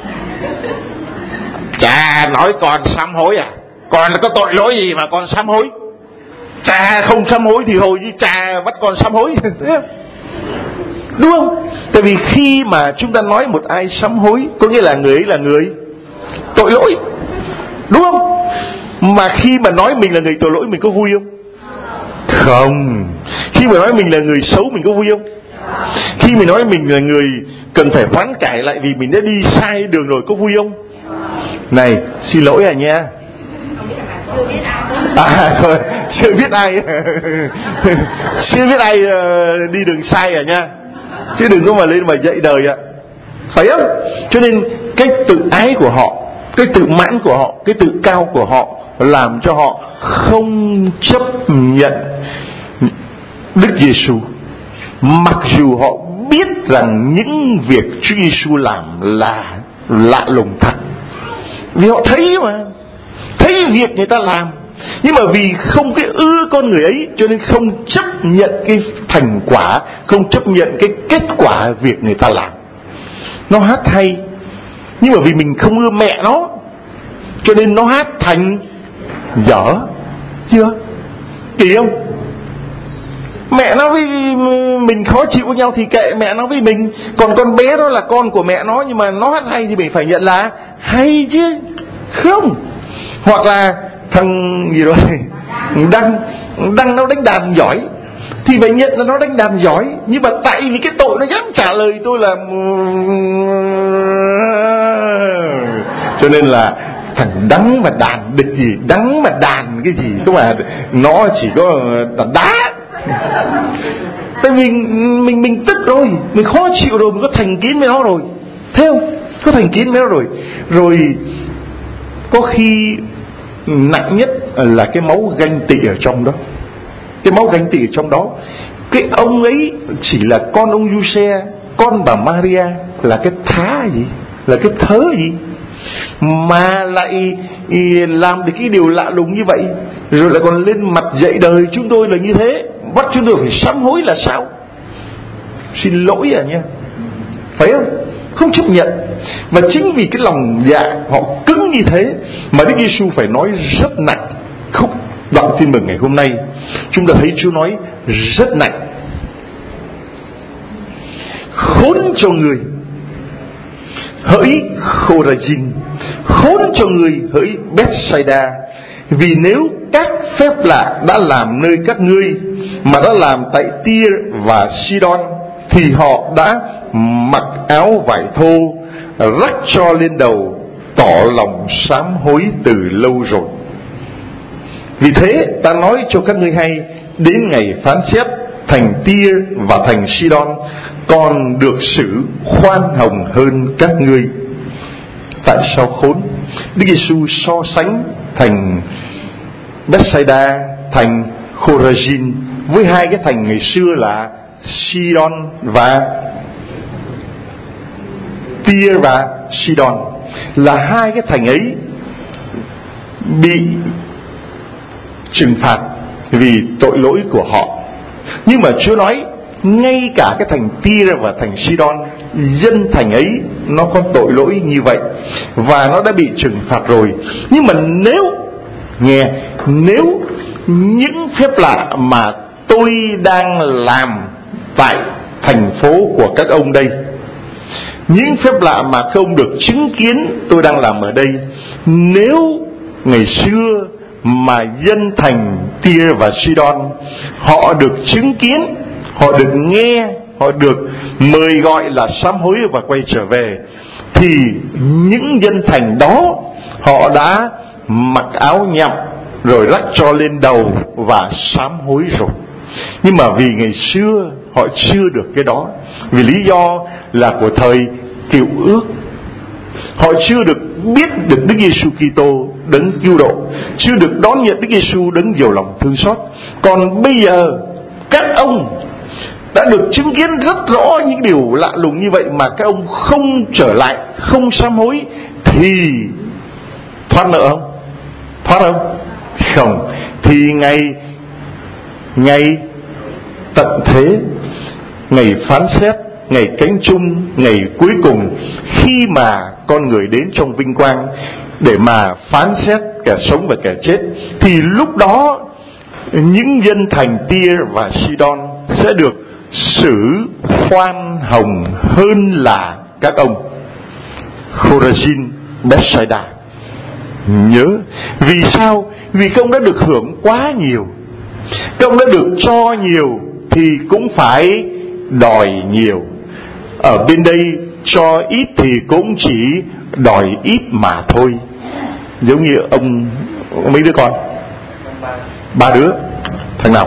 Cha nói con sám hối à? Con có tội lỗi gì mà con sám hối? Cha không sám hối thì hồi như cha bắt con sám hối. Đúng không? Tại vì khi mà chúng ta nói một ai sám hối, có nghĩa là người ấy là người tội lỗi. Đúng không? Mà khi mà nói mình là người tội lỗi, mình có vui không? Không. Khi mà nói mình là người xấu, mình có vui không? Khi mình nói mình là người cần phải hoán cải lại vì mình đã đi sai đường rồi, có vui không? Này, xin lỗi à nha. À, thôi, chưa biết ai chưa biết ai uh, đi đường sai à nha. Chứ đừng có mà lên mà dạy đời ạ. Phải không? Cho nên cái tự ái của họ, cái tự mãn của họ, cái tự cao của họ làm cho họ không chấp nhận Đức Giêsu, mặc dù họ biết rằng những việc Chúa Giêsu làm là lạ lùng thật. Vì họ thấy mà, thấy việc người ta làm, nhưng mà vì không cái ưa con người ấy, cho nên không chấp nhận cái thành quả, không chấp nhận cái kết quả việc người ta làm. Nó hát hay, nhưng mà vì mình không ưa mẹ nó, cho nên nó hát thành dở. Chưa? Kỳ không? Mẹ nó với mình khó chịu với nhau thì kệ mẹ nó với mình. Còn con bé đó là con của mẹ nó, nhưng mà nó hát hay thì mình phải nhận là hay chứ. Không. Hoặc là thằng gì rồi Đăng Đăng nó đánh đàn giỏi thì phải nhận là nó đánh đàn giỏi. Nhưng mà tại vì cái tội nó dám trả lời tôi là, cho nên là thằng Đắng mà đàn địch gì, Đắng mà đàn cái gì, có mà nó chỉ có đàn đá. Tại vì mình, mình mình tức rồi, mình khó chịu rồi, mình có thành kiến với nó rồi, thấy không? Có thành kiến với nó rồi. Rồi có khi nặng nhất là cái máu ganh tị ở trong đó. Cái máu ganh tị ở trong đó. Cái ông ấy chỉ là con ông Giuse, con bà Maria, là cái thá gì, là cái thớ gì mà lại làm được cái điều lạ lùng như vậy, rồi lại còn lên mặt dạy đời chúng tôi là như thế, bắt chúng tôi phải sám hối là sao? Xin lỗi à nha. Phải không? Không chấp nhận. Và chính vì cái lòng dạ họ cứng như thế mà Đức Giêsu phải nói rất nặng. Khúc đoạn tin mừng ngày hôm nay chúng ta thấy Chúa nói rất nặng: khốn cho người hỡi Khorazin, khốn cho người hỡi Bethsaida, vì nếu các phép lạ đã làm nơi các ngươi mà đã làm tại Tia và Sidon, thì họ đã mặc áo vải thô, rắc cho lên đầu, tỏ lòng sám hối từ lâu rồi. Vì thế ta nói cho các ngươi hay, đến ngày phán xét, thành Tia và thành Sidon còn được xử khoan hồng hơn các ngươi. Tại sao khốn? Đức Giêsu so sánh thành Bethsaida, thành Khorazin với hai cái thành ngày xưa là Sidon và Tia và Sidon, là hai cái thành ấy bị trừng phạt vì tội lỗi của họ. Nhưng mà Chúa nói ngay cả cái thành Tia và thành Sidon, dân thành ấy nó có tội lỗi như vậy và nó đã bị trừng phạt rồi. Nhưng mà nếu nghe nếu những phép lạ mà tôi đang làm tại thành phố của các ông đây, những phép lạ mà các ông được chứng kiến tôi đang làm ở đây, nếu ngày xưa mà dân thành Tia và Sidon họ được chứng kiến, họ được nghe, họ được mời gọi là sám hối và quay trở về, thì những dân thành đó họ đã mặc áo nhậm, rồi rắc tro lên đầu và sám hối rồi. Nhưng mà vì ngày xưa họ chưa được cái đó, vì lý do là của thời cựu ước, họ chưa được biết được Đức Giêsu Kitô đấng cứu độ, chưa được đón nhận Đức Giêsu đấng nhiều lòng thương xót. Còn bây giờ các ông đã được chứng kiến rất rõ những điều lạ lùng như vậy mà các ông không trở lại, không sám hối thì thoát nợ không? Thoát không? Không. Thì ngày ngày tận thế, ngày phán xét, ngày cánh chung, ngày cuối cùng, khi mà con người đến trong vinh quang để mà phán xét kẻ sống và kẻ chết, thì lúc đó những dân thành Tyre và Sidon sẽ được xử khoan hồng hơn là các ông Chorazin, Bethsaida. Nhớ, vì sao? Vì các ông đã được hưởng quá nhiều, các ông đã được cho nhiều thì cũng phải đòi nhiều. Ở bên đây cho ít thì cũng chỉ đòi ít mà thôi. Giống như ông mấy đứa con, ba đứa, thằng nào?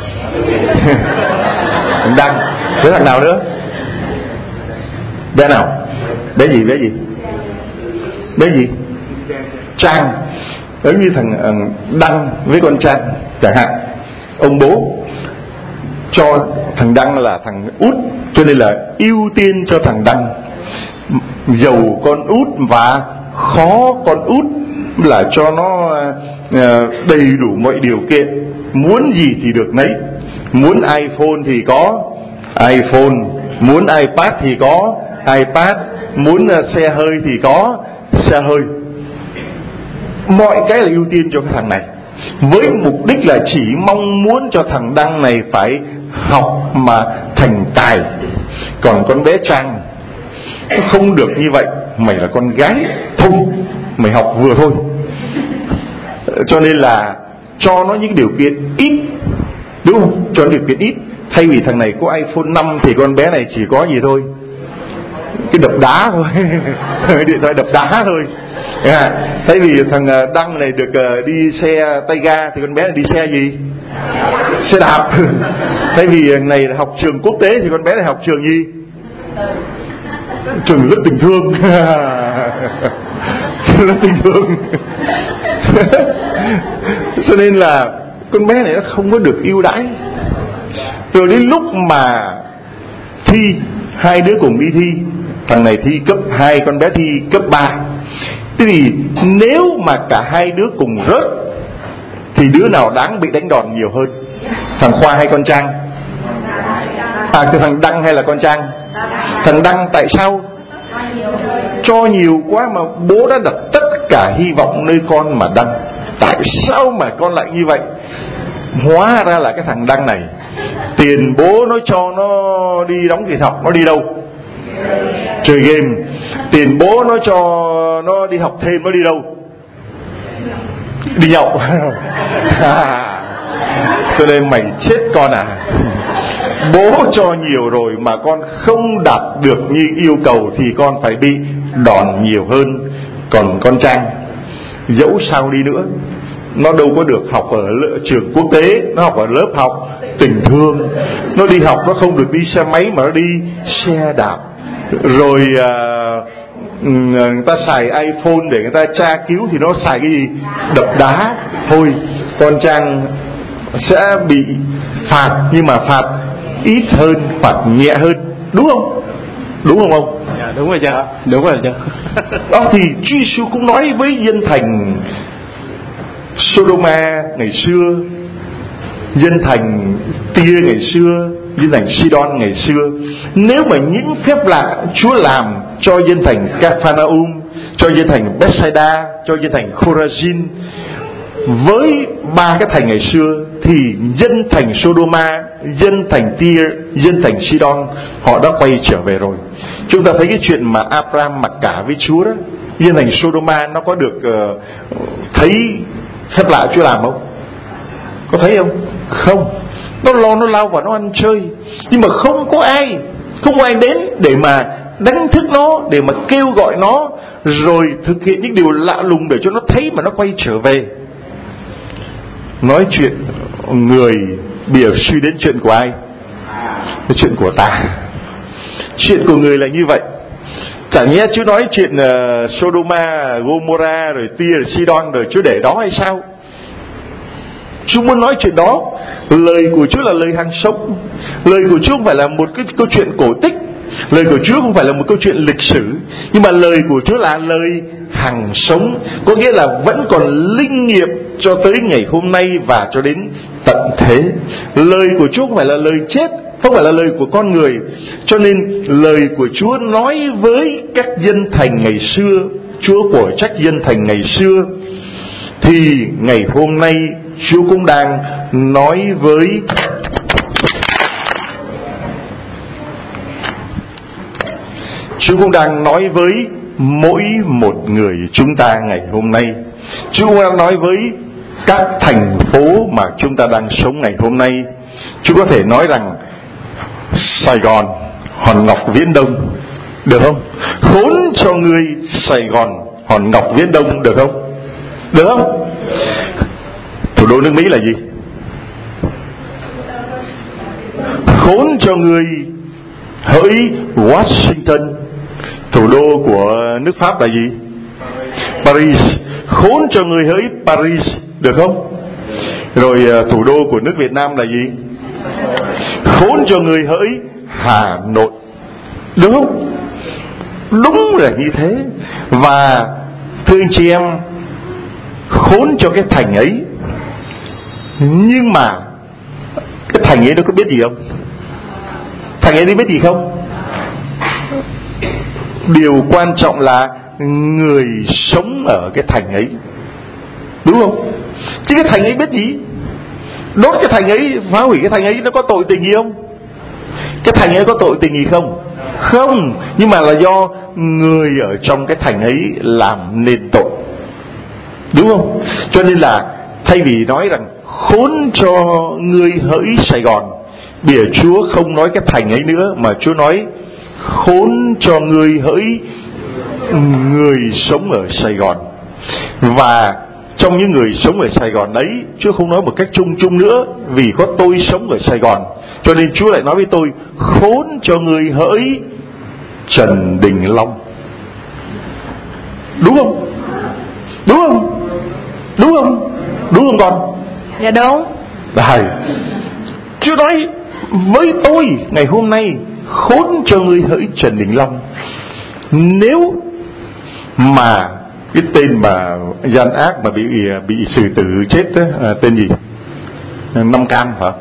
Đăng, với thằng nào nữa? Bé nào? Bé gì? Bé gì? Bé gì? Trang. Giống như thằng Đăng với con Trang chẳng hạn. Ông bố cho thằng Đăng là thằng út, cho nên là ưu tiên cho thằng Đăng. Giàu con út và khó con út là cho nó đầy đủ mọi điều kiện, muốn gì thì được nấy. Muốn iPhone thì có iPhone, muốn iPad thì có iPad, muốn xe hơi thì có xe hơi. Mọi cái là ưu tiên cho cái thằng này, với mục đích là chỉ mong muốn cho thằng Đăng này phải học mà thành tài. Còn con bé Trang nó không được như vậy. Mày là con gái, thôi mày học vừa thôi. Cho nên là cho nó những điều kiện ít, đúng không? Cho nó điều kiện ít. Thay vì thằng này có iPhone năm thì con bé này chỉ có gì thôi? Cái đập đá thôi. Điện thoại đập đá thôi. À, thay vì thằng Đăng này được đi xe tay ga thì con bé này đi xe gì? Xe đạp. Thay vì này học trường quốc tế thì con bé này học trường gì? Trường rất tình thương. Rất tình thương. Cho nên là con bé này nó không có được ưu đãi. Rồi đến lúc mà thi, hai đứa cùng đi thi, thằng này thi cấp hai, con bé thi cấp ba. Thế thì nếu mà cả hai đứa cùng rớt thì đứa nào đáng bị đánh đòn nhiều hơn? Thằng Khoa hay con Trang? À, thằng Đăng hay là con Trang? Thằng Đăng. Tại sao? Cho nhiều quá mà bố đã đặt tất cả hy vọng nơi con mà Đăng. Tại sao mà con lại như vậy? Hóa ra là cái thằng Đăng này, tiền bố nó cho nó đi đóng tiền học, nó đi đâu? Chơi game. Tiền bố nó cho nó đi học thêm, nó đi đâu? Đi nhậu. À, cho nên mày chết con à. Bố cho nhiều rồi mà con không đạt được như yêu cầu thì con phải bị đòn nhiều hơn. Còn con Trang, dẫu sao đi nữa, nó đâu có được học ở trường quốc tế, nó học ở lớp học tình thương. Nó đi học nó không được đi xe máy mà nó đi xe đạp. Rồi à, người ta xài iPhone để người ta tra cứu thì nó xài cái gì? Đập đá. Thôi con Trang sẽ bị phạt, nhưng mà phạt ít hơn, phạt nhẹ hơn. Đúng không? Đúng không ông? Dạ đúng rồi chứ. Đúng rồi chứ. Đó thì Chúa Giêsu cũng nói với dân thành Sodoma ngày xưa, dân thành Tyre ngày xưa, dân thành Sidon ngày xưa, nếu mà những phép lạ Chúa làm cho dân thành Capharnaum, cho dân thành Bethsaida, cho dân thành Chorazin với ba cái thành ngày xưa, thì dân thành Sodoma, dân thành Tyre, dân thành Sidon họ đã quay trở về rồi. Chúng ta thấy cái chuyện mà Abraham mặc cả với Chúa đó, dân thành Sodoma nó có được uh, thấy phép lạ Chúa làm không? Có thấy không? Không. Nó lo nó lao vào nó ăn chơi, nhưng mà không có ai, không có ai đến để mà đánh thức nó, để mà kêu gọi nó, rồi thực hiện những điều lạ lùng để cho nó thấy mà nó quay trở về. nói chuyện người, bây giờ suy đến chuyện của ai? Cái chuyện của ta. Chuyện của người là như vậy. Chẳng nhẽ Chúa nói chuyện uh, Sodoma, Gomorrah, rồi Tia, rồi Sidon, rồi Chúa để đó hay sao? Chúa muốn nói chuyện đó. Lời của Chúa là lời hàng sống. Lời của Chúa không phải là một cái câu chuyện cổ tích. Lời của Chúa không phải là một câu chuyện lịch sử. Nhưng mà lời của Chúa là lời hàng sống. Có nghĩa là vẫn còn linh nghiệm cho tới ngày hôm nay và cho đến tận thế. Lời của Chúa không phải là lời chết, không phải là lời của con người. Cho nên lời của Chúa nói với các dân thành ngày xưa, Chúa của trách dân thành ngày xưa, thì ngày hôm nay Chúa cũng đang nói với Chúa cũng đang nói với mỗi một người chúng ta ngày hôm nay. Chúa cũng đang nói với các thành phố mà chúng ta đang sống ngày hôm nay. Chúa có thể nói rằng Sài Gòn, Hòn Ngọc Viễn Đông, được không? Khốn cho người Sài Gòn, Hòn Ngọc Viễn Đông, được không? Được không? Thủ đô nước Mỹ là gì? Khốn cho người hỡi Washington. Thủ đô của nước Pháp là gì? Paris. Khốn cho người hỡi Paris, được không? Rồi thủ đô của nước Việt Nam là gì? Khốn cho người hỡi Hà Nội, đúng không? Đúng là như thế. Và thưa anh chị em, khốn cho cái thành ấy. Nhưng mà cái thành ấy nó có biết gì không? Thành ấy nó biết gì không? Điều quan trọng là người sống ở cái thành ấy, đúng không? Chứ cái thành ấy biết gì? Đốt cái thành ấy, phá hủy cái thành ấy, nó có tội tình gì không? Cái thành ấy có tội tình gì không? Không. Nhưng mà là do người ở trong cái thành ấy làm nên tội, đúng không? Cho nên là thay vì nói rằng khốn cho người hỡi Sài Gòn, bây giờ Chúa không nói cái thành ấy nữa, mà Chúa nói khốn cho người hỡi người sống ở Sài Gòn. Và trong những người sống ở Sài Gòn đấy, Chúa không nói một cách chung chung nữa, vì có tôi sống ở Sài Gòn, cho nên Chúa lại nói với tôi khốn cho người hỡi Trần Đình Long. Đúng không? Đúng không? Đúng không? Đúng không con? Dạ đúng. Đấy. Chúa nói với tôi ngày hôm nay khốn cho người hỡi Trần Đình Long. Nếu mà cái tên mà gian ác mà bị bị xử tử chết đó, à, tên gì? Năm Cam hả?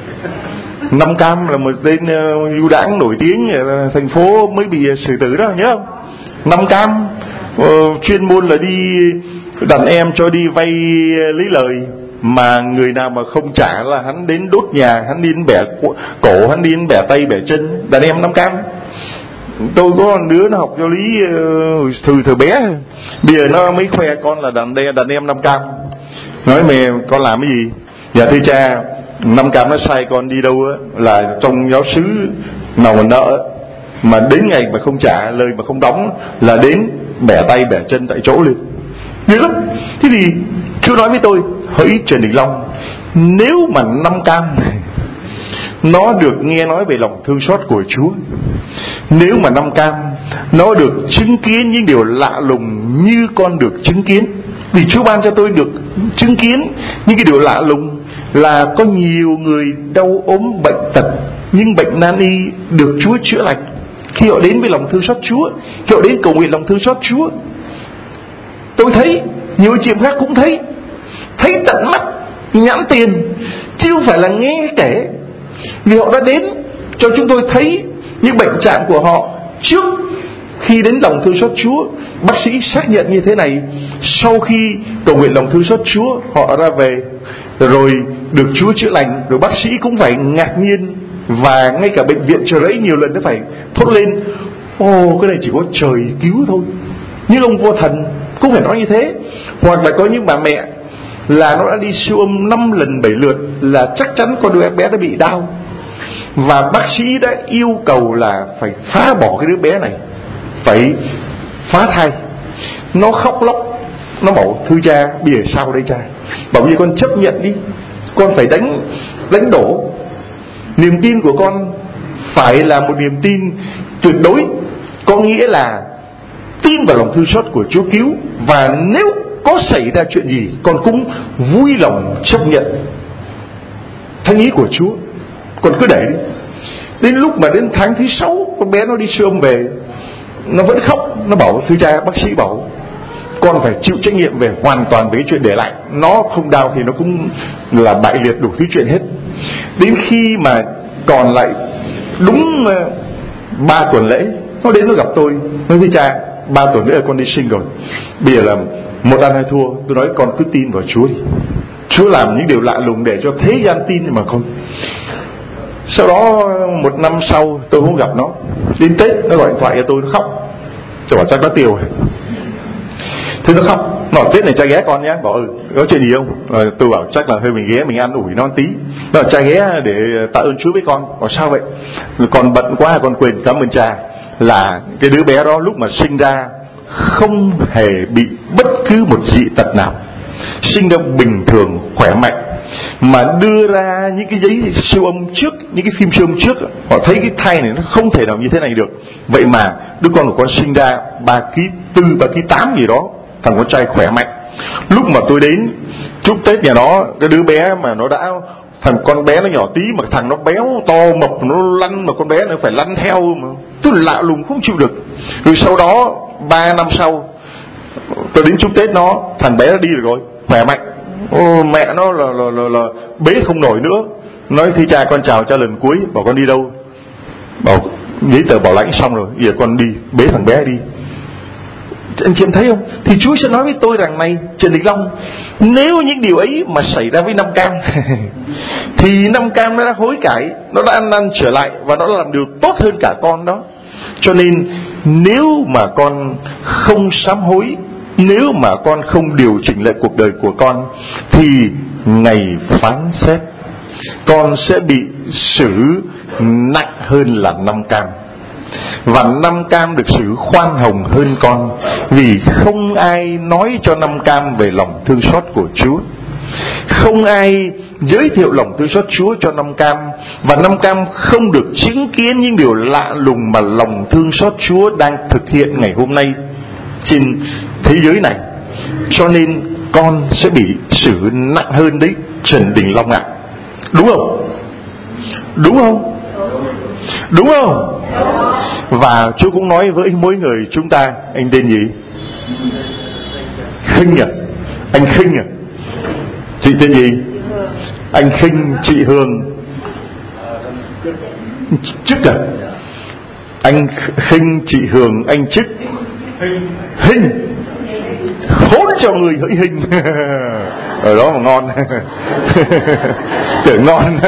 Năm Cam là một tên uh, du đảng nổi tiếng ở thành phố mới bị xử tử đó, nhớ không? Năm Cam uh, chuyên môn là đi đàn em cho đi vay lấy lời, mà người nào mà không trả là hắn đến đốt nhà, hắn đi đến bẻ cổ, hắn đi đến bẻ tay bẻ chân. Đàn em Năm Cam. Tôi có một đứa nó học giáo lý uh, từ từ bé, bây giờ nó mới khoe con là đàn, đàn em Năm Cam. Nói mẹ con làm cái gì? Dạ thưa cha, Năm Cam nó sai con đi đâu á, là trong giáo xứ nào mà nợ mà đến ngày mà không trả lời mà không đóng là đến bẻ tay bẻ chân tại chỗ luôn. Ghê lắm. Thế thì Chúa nói với tôi hỡi Trần Đình Long, nếu mà Năm Cam nó được nghe nói về lòng thương xót của Chúa, nếu mà Năm Cam nó được chứng kiến những điều lạ lùng như con được chứng kiến, vì Chúa ban cho tôi được chứng kiến những cái điều lạ lùng, là có nhiều người đau ốm bệnh tật nhưng bệnh nan y được Chúa chữa lành khi họ đến với lòng thương xót Chúa, khi họ đến cầu nguyện lòng thương xót Chúa. Tôi thấy, nhiều chị em khác cũng thấy, thấy tận mắt, nhãn tiền, chứ không phải là nghe kể. Vì họ đã đến cho chúng tôi thấy những bệnh trạng của họ trước khi đến lòng thương xót Chúa. Bác sĩ xác nhận như thế này, sau khi cầu nguyện lòng thương xót Chúa, họ ra về rồi được Chúa chữa lành. Rồi bác sĩ cũng phải ngạc nhiên, và ngay cả bệnh viện Chợ Rẫy nhiều lần nó phải thốt lên: ồ, cái này chỉ có trời cứu thôi. Nhưng ông vô thần cũng phải nói như thế. Hoặc là có những bà mẹ là nó đã đi siêu âm năm lần bảy lượt là chắc chắn con đứa bé đã bị đau, và bác sĩ đã yêu cầu là phải phá bỏ cái đứa bé này, phải phá thai. Nó khóc lóc, nó bảo: thưa cha, bây giờ sao đây cha? Bảo bây giờ con chấp nhận đi, con phải đánh đánh đổ. Niềm tin của con phải là một niềm tin tuyệt đối, có nghĩa là tin vào lòng thương xót của Chúa cứu, và nếu có xảy ra chuyện gì con cũng vui lòng chấp nhận thánh ý của Chúa. Con cứ để đi. Đến lúc mà đến tháng thứ sáu, con bé nó đi siêu âm về, nó vẫn khóc. Nó bảo thưa cha, bác sĩ bảo con phải chịu trách nhiệm về hoàn toàn về cái chuyện để lại. Nó không đau thì nó cũng là bại liệt đủ thứ chuyện hết. Đến khi mà còn lại đúng ba tuần lễ, nó đến nó gặp tôi, nói thưa cha, ba tuần nữa là con đi sinh rồi, bây giờ là một ăn hai thua. Tôi nói con cứ tin vào Chúa đi, Chúa làm những điều lạ lùng để cho thế gian tin. Nhưng mà con, sau đó một năm sau tôi không gặp nó, đến Tết nó gọi điện thoại cho tôi, nó khóc. Tôi bảo chắc nó tiêu rồi. Thế nó khóc, nó bảo Tết này cha ghé con nhé. Bảo ừ, có chuyện gì không? À, tôi bảo chắc là hơi mình ghé, mình ăn ủi nó một tí. Nó bảo cha ghé để tạ ơn Chúa với con. Bảo sao vậy? Con bận quá con quên cảm ơn cha. Là cái đứa bé đó lúc mà sinh ra không hề bị bất cứ một dị tật nào, sinh ra bình thường khỏe mạnh. Mà đưa ra những cái giấy siêu âm trước, những cái phim siêu âm trước, họ thấy cái thai này nó không thể nào như thế này được. Vậy mà đứa con của con sinh ra ba ký tư, ba ký tám gì đó, thằng con trai khỏe mạnh. Lúc mà tôi đến chúc Tết nhà nó, cái đứa bé mà nó đã, thằng con bé nó nhỏ tí mà thằng nó béo to mập, nó lăn mà con bé nó phải lăn theo mà tôi lạ lùng không chịu được. Rồi sau đó ba năm sau tôi đến chúc Tết nó, thằng bé nó đi được rồi, khỏe mạnh. Ô, mẹ nó là, là, là, là bế không nổi nữa. Nói thì cha con chào cha lần cuối. Bảo con đi đâu? Bảo giấy tờ bảo lãnh xong rồi, giờ con đi bế thằng bé đi. Anh chị em thấy không? Thì Chúa sẽ nói với tôi rằng này Trần Đình Long, nếu những điều ấy mà xảy ra với Nam Cam thì Nam Cam nó đã hối cải, nó đã ăn năn trở lại và nó làm điều tốt hơn cả con đó. Cho nên nếu mà con không sám hối, nếu mà con không điều chỉnh lại cuộc đời của con, thì ngày phán xét con sẽ bị xử nặng hơn là Nam Cam. Và Nam Cam được xử khoan hồng hơn con, vì không ai nói cho Nam Cam về lòng thương xót của Chúa, không ai giới thiệu lòng thương xót Chúa cho Nam Cam, và Nam Cam không được chứng kiến những điều lạ lùng mà lòng thương xót Chúa đang thực hiện ngày hôm nay trên thế giới này. Cho nên con sẽ bị xử nặng hơn đấy Trần Đình Long ạ. Đúng không? Đúng không? Đúng không? Và Chúa cũng nói với mỗi người chúng ta. Anh tên gì? Khinh à? Anh Khinh à? Chị tên gì? Anh Khinh, chị Hương. Chức à? Anh Khinh, chị Hương, anh Chức. Hình. Khốn cho người hỡi hình. Ở đó mà ngon. Tưởng ngon.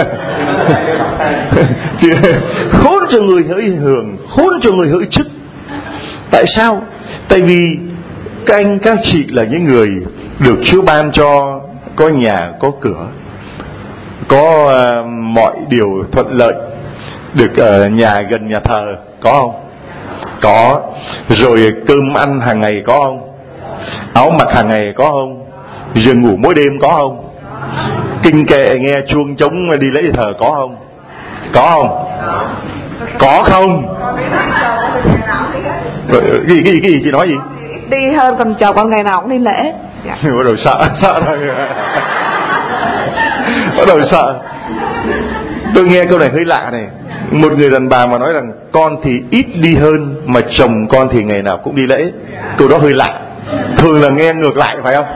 Khốn cho người hỡi Hường, khốn cho người hỡi Chức. Tại sao? Tại vì các anh các chị là những người được Chúa ban cho có nhà, có cửa, có uh, mọi điều thuận lợi, được ở uh, nhà gần nhà thờ, có không? Có. Rồi cơm ăn hàng ngày có không? Áo mặc hàng ngày có không? Giường ngủ mỗi đêm có không? Kinh kệ nghe chuông trống đi lễ thờ có không? Có không? Có không? Cái gì, cái gì, cái gì chị nói gì? Đi hơn, còn chồng con ngày nào cũng đi lễ. Dạ. Bắt đầu sợ, sợ rồi. Bắt đầu sợ. Tôi nghe câu này hơi lạ này. Một người đàn bà mà nói rằng con thì ít đi hơn mà chồng con thì ngày nào cũng đi lễ. Câu đó hơi lạ. Thường là nghe ngược lại phải không?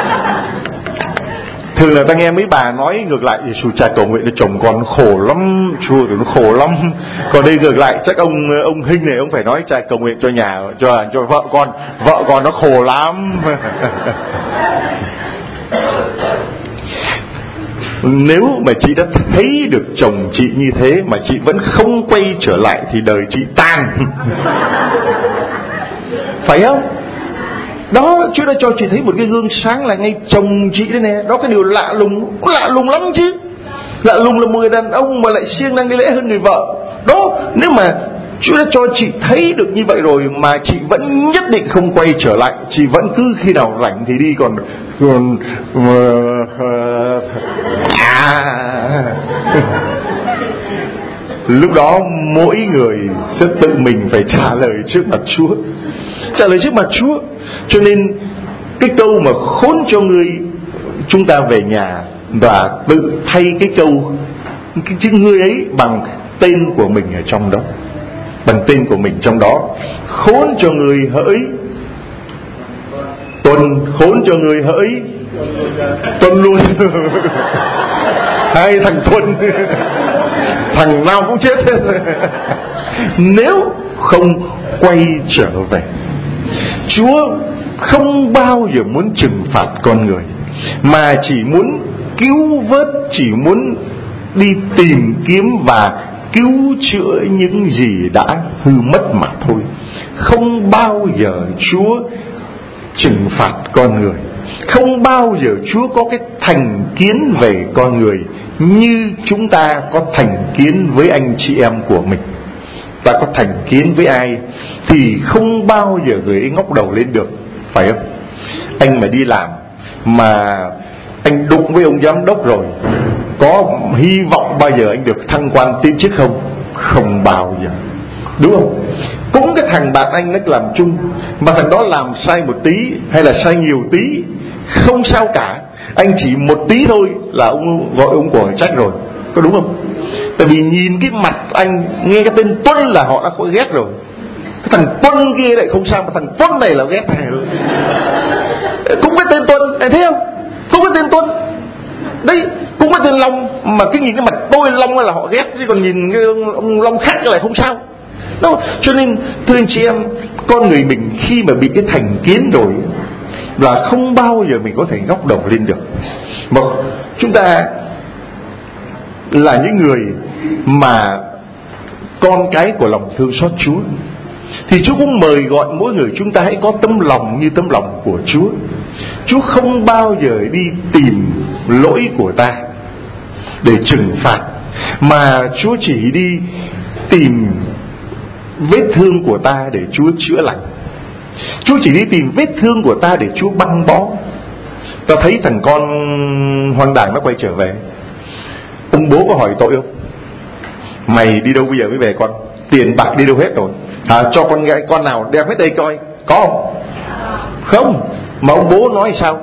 Thường là ta nghe mấy bà nói ngược lại, Giê-xu cha cầu nguyện cho chồng con khổ lắm, chua thì nó khổ lắm. Còn đây ngược lại, chắc ông ông Hinh này ông phải nói cha cầu nguyện cho nhà cho cho vợ con, vợ con nó khổ lắm. Nếu mà chị đã thấy được chồng chị như thế mà chị vẫn không quay trở lại thì đời chị tan. Phải không? Đó, Chúa đã cho chị thấy một cái gương sáng là ngay chồng chị đây nè. Đó, cái điều lạ lùng, lạ lùng lắm chứ. Lạ lùng là một người đàn ông mà lại siêng năng đi lễ hơn người vợ. Đó, nếu mà Chúa đã cho chị thấy được như vậy rồi mà chị vẫn nhất định không quay trở lại. Chị vẫn cứ khi nào rảnh thì đi, còn còn à. Lúc đó mỗi người sẽ tự mình phải trả lời trước mặt Chúa, trả lời trước mặt Chúa. Cho nên cái câu mà khốn cho ngươi, chúng ta về nhà và tự thay cái câu cái chữ ngươi ấy bằng tên của mình ở trong đó, bằng tên của mình trong đó. Khốn cho người hỡi Tuần, khốn cho người hỡi Tuần luôn. Hai thằng Tuần, thằng nào cũng chết hết. Nếu không quay trở về. Chúa không bao giờ muốn trừng phạt con người, mà chỉ muốn cứu vớt, chỉ muốn đi tìm kiếm và cứu chữa những gì đã hư mất mà thôi. Không bao giờ Chúa trừng phạt con người, không bao giờ Chúa có cái thành kiến về con người như chúng ta có thành kiến với anh chị em của mình. Ta có thành kiến với ai thì không bao giờ người ấy ngóc đầu lên được, phải không? Anh mà đi làm mà anh đụng với ông giám đốc rồi, có hy vọng bao giờ anh được thăng quan tiến chức không? Không bao giờ, đúng không? Cũng cái thằng bạn anh nó làm chung, mà thằng đó làm sai một tí hay là sai nhiều tí không sao cả, anh chỉ một tí thôi là ông gọi ông của trách rồi, có đúng không? Tại vì nhìn cái mặt anh, nghe cái tên Tuân là họ đã có ghét rồi. Cái thằng Tuân kia lại không sao, mà thằng Tuân này là ghét này. Cũng cái tên Tuân, anh thấy không? Cũng cái tên Tuân đấy, cũng cái tên Long, mà cái nhìn cái mặt tôi Long là họ ghét, chứ còn nhìn cái ông, ông Long khác lại không sao. Đâu, cho nên thưa anh chị em, con người mình khi mà bị cái thành kiến rồi là không bao giờ mình có thể ngóc đầu lên được. Mà chúng ta là những người mà con cái của lòng thương xót Chúa, thì Chúa cũng mời gọi mỗi người chúng ta hãy có tấm lòng như tấm lòng của Chúa. Chúa không bao giờ đi tìm lỗi của ta để trừng phạt, mà Chúa chỉ đi tìm vết thương của ta để Chúa chữa lành. Chúa chỉ đi tìm vết thương của ta để Chúa băng bó. Ta thấy thằng con hoang đàng nó quay trở về, ông bố có hỏi tội không? Mày đi đâu bây giờ mới về con? Tiền bạc đi đâu hết rồi? À, cho con gái con nào đem hết đây coi. Có không? Không. Mà ông bố nói sao?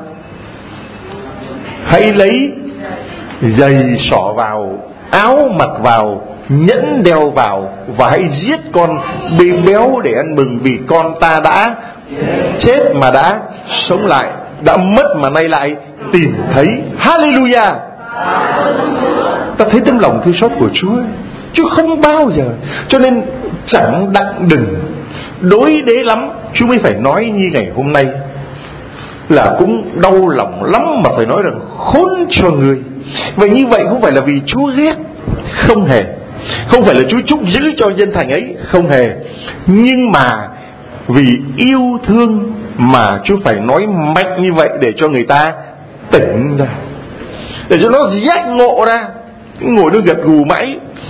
Hãy lấy giày xỏ vào, áo mặc vào, nhẫn đeo vào, và hãy giết con bê béo để ăn mừng, vì con ta đã chết mà đã sống lại, đã mất mà nay lại tìm thấy. Hallelujah. Ta thấy tấm lòng thương xót của Chúa, Chúa không bao giờ. Cho nên chẳng đặng đừng đối đế lắm, Chúa mới phải nói như ngày hôm nay là cũng đau lòng lắm mà phải nói rằng khốn cho người. Và như vậy không phải là vì Chúa ghét, không hề. Không phải là Chúa chúc giữ cho dân thành ấy, không hề. Nhưng mà vì yêu thương mà Chúa phải nói mạnh như vậy để cho người ta tỉnh ra, để cho nó giác ngộ ra. Ngồi nó gật gù mãi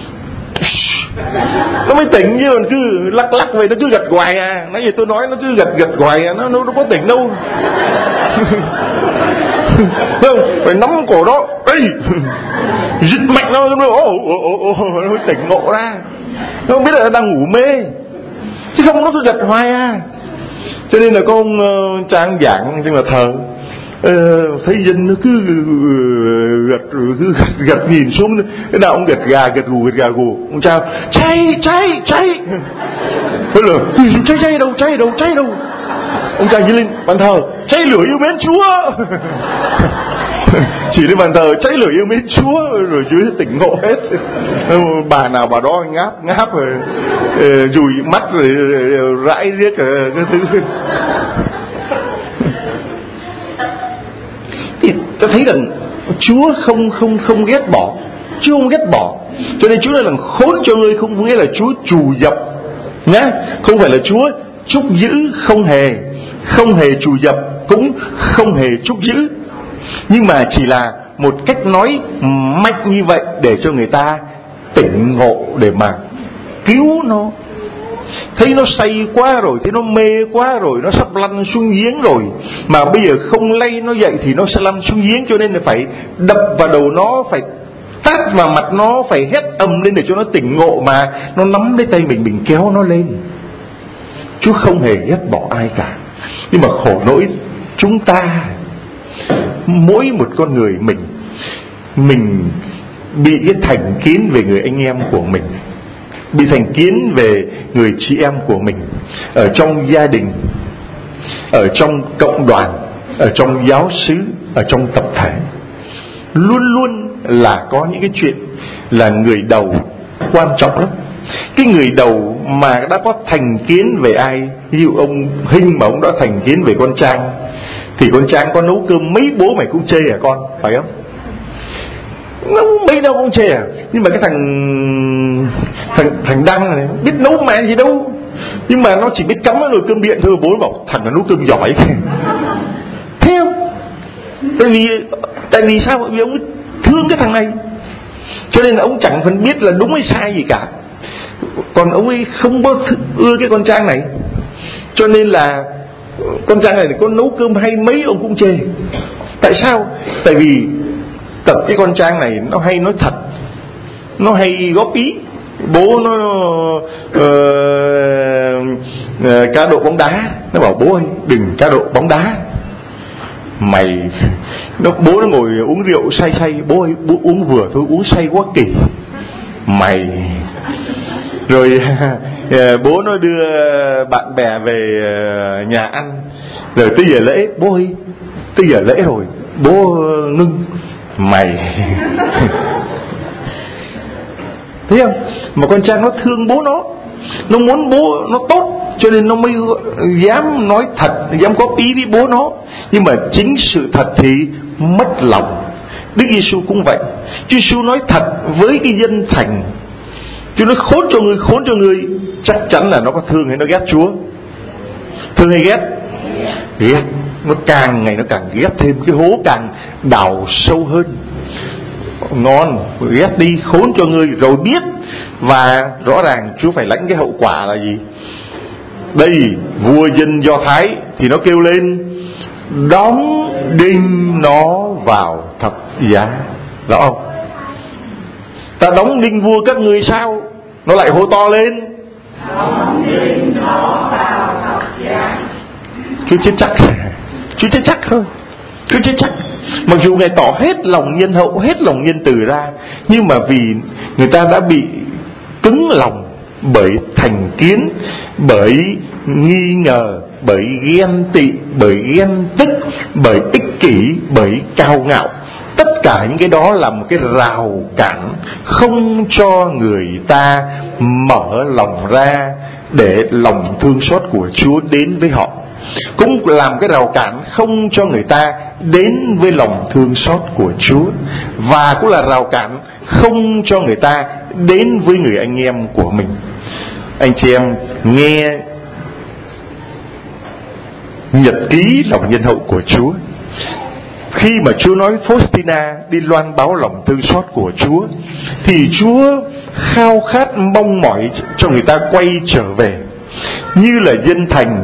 nó mới tỉnh, chứ còn cứ lắc lắc vậy nó cứ gật hoài à. Nãy giờ tôi nói nó cứ gật gật hoài à, nó nó nó có tỉnh đâu. Không, phải nắm cổ nó, ê, giật mạnh nó, nó ồ ồ ồ nó mới tỉnh ngộ ra. Nó không biết là nó đang ngủ mê, chứ không nó cứ gật hoài à. Cho nên là có ông uh, trang giảng trên là thờ, uh, thấy dân nó cứ uh, gật cứ gật, gật nhìn xuống, cái nào ông gật gà gật gù gật gà gù. Ông chào cháy cháy cháy, thế là cháy cháy đâu cháy đâu cháy đâu. Ông chàng đi lên bàn thờ, cháy lửa yêu mến Chúa. Chỉ lên bàn thờ cháy lửa yêu mến Chúa, rồi Chúa sẽ tỉnh ngộ hết. Bà nào bà đó ngáp ngáp rồi dùi mắt rồi rãi riết cái thứ. Thì ta thấy rằng Chúa không không không ghét bỏ, Chúa không ghét bỏ. Cho nên Chúa nói là khốn cho ngươi không nghĩa là Chúa trù dập nhá, không phải là Chúa chúc giữ, không hề, không hề trù dập, cũng không hề chúc giữ, nhưng mà chỉ là một cách nói mạnh như vậy để cho người ta tỉnh ngộ, để mà cứu nó, thấy nó say quá rồi, thấy nó mê quá rồi, nó sắp lăn xuống giếng rồi, mà bây giờ không lay nó dậy thì nó sẽ lăn xuống giếng, cho nên là phải đập vào đầu nó, phải tát vào mặt nó, phải hét ầm lên để cho nó tỉnh ngộ, mà nó nắm lấy tay mình, mình kéo nó lên. Chúa không hề ghét bỏ ai cả, nhưng mà khổ nỗi chúng ta, mỗi một con người mình, mình bị cái thành kiến về người anh em của mình, bị thành kiến về người chị em của mình, ở trong gia đình, ở trong cộng đoàn, ở trong giáo xứ, ở trong tập thể. Luôn luôn là có những cái chuyện là người đầu quan trọng lắm. Cái người đầu mà đã có thành kiến về ai, ví dụ ông Hinh mà ông đã thành kiến về con Trang, thì con Trang có nấu cơm mấy bố mày cũng chê à con, phải không? Nó mấy đâu cũng chê à. Nhưng mà cái thằng Thằng, thằng Đăng này biết nấu mẹ gì đâu, nhưng mà nó chỉ biết cắm vào nồi cơm điện thôi. Bố bảo thằng nó nấu cơm giỏi. Thế không? Tại vì Tại vì sao? Vì ông thương cái thằng này, cho nên là ông chẳng phân biết là đúng hay sai gì cả. Còn ông ấy không có ưa cái con Trang này, cho nên là con Trang này có nấu cơm hay mấy ông cũng chê. Tại sao? Tại vì tập cái con Trang này nó hay nói thật, nó hay góp ý. Bố nó uh, uh, cá độ bóng đá, nó bảo bố ơi đừng cá độ bóng đá. Mày nó, bố nó ngồi uống rượu say say, bố ơi bố uống vừa thôi, uống say quá kỳ. Mày rồi bố nó đưa bạn bè về nhà ăn, rồi tới giờ lễ, bố ơi tới giờ lễ rồi, bố ngưng. Mày thấy không? Mà con Trang nó thương bố nó, nó muốn bố nó tốt, cho nên nó mới dám nói thật, dám góp ý với bố nó. Nhưng mà chính sự thật thì mất lòng. Đức Giêsu cũng vậy. Chúa Giêsu nói thật với cái dân thành. Chúa nói khốn cho người, khốn cho người. Chắc chắn là nó có thương hay nó ghét Chúa? Thương hay ghét? Ghét. Nó càng ngày nó càng ghét thêm, cái hố càng đào sâu hơn. Ngon, ghét đi, khốn cho ngươi, rồi biết. Và rõ ràng Chúa phải lãnh cái hậu quả là gì? Đây, vua dân Do Thái thì nó kêu lên đóng đinh nó vào thập giá, rõ không? Ta đóng đinh vua các ngươi sao? Nó lại hô to lên đóng đinh nó vào thập giá. Chúa chết chắc, Chúa chết chắc thôi, Chúa chết chắc. Mặc dù Ngài tỏ hết lòng nhân hậu, hết lòng nhân từ ra, nhưng mà vì người ta đã bị cứng lòng bởi thành kiến, bởi nghi ngờ, bởi ghen tị, bởi ghen tức, bởi ích kỷ, bởi cao ngạo. Tất cả những cái đó là một cái rào cản không cho người ta mở lòng ra để lòng thương xót của Chúa đến với họ. Cũng làm cái rào cản không cho người ta đến với lòng thương xót của Chúa. Và cũng là rào cản không cho người ta đến với người anh em của mình. Anh chị em nghe nhật ký lòng nhân hậu của Chúa. Khi mà Chúa nói Faustina đi loan báo lòng thương xót của Chúa, thì Chúa khao khát mong mỏi cho người ta quay trở về. Như là dân thành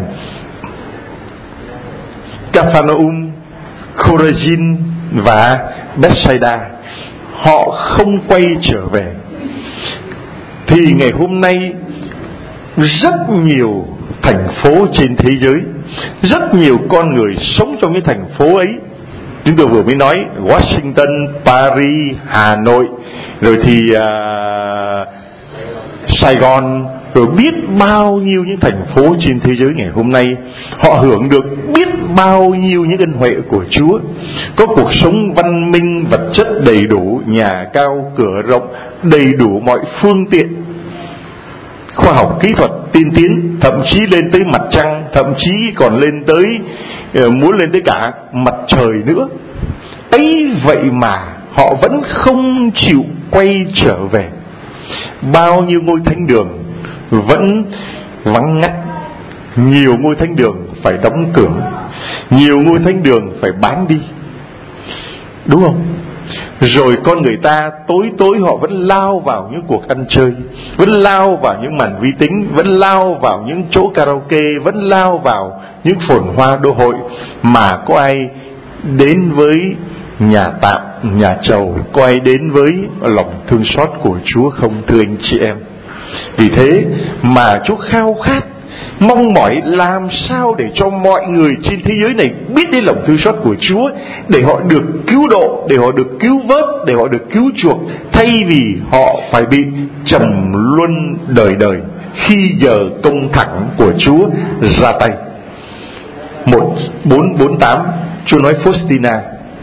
Capharnaum, Chorazin và Bethsaida, họ không quay trở về. Thì ngày hôm nay rất nhiều thành phố trên thế giới, rất nhiều con người sống trong cái thành phố ấy. Chúng tôi vừa mới nói Washington, Paris, Hà Nội, rồi thì uh, Sài Gòn, rồi biết bao nhiêu những thành phố trên thế giới ngày hôm nay. Họ hưởng được biết bao nhiêu những ân huệ của Chúa. Có cuộc sống văn minh, vật chất đầy đủ, nhà cao cửa rộng, đầy đủ mọi phương tiện, khoa học kỹ thuật tiên tiến, thậm chí lên tới mặt trăng, thậm chí còn lên tới uh, muốn lên tới cả mặt trời nữa. Ấy vậy mà họ vẫn không chịu quay trở về. Bao nhiêu ngôi thánh đường vẫn vắng ngắt, nhiều ngôi thánh đường phải đóng cửa, nhiều ngôi thánh đường phải bán đi, đúng không? Rồi con người ta tối tối họ vẫn lao vào những cuộc ăn chơi, vẫn lao vào những màn vi tính, vẫn lao vào những chỗ karaoke, vẫn lao vào những phồn hoa đô hội, mà có ai đến với nhà tạm, nhà trầu, có ai đến với lòng thương xót của Chúa không, thưa anh chị em? Vì thế mà Chúa khao khát, mong mỏi làm sao để cho mọi người trên thế giới này biết đến lòng thương xót của Chúa, để họ được cứu độ, để họ được cứu vớt, để họ được cứu chuộc, thay vì họ phải bị trầm luân đời đời khi giờ công thẳng của Chúa ra tay. Một bốn bốn tám, Chúa nói Faustina.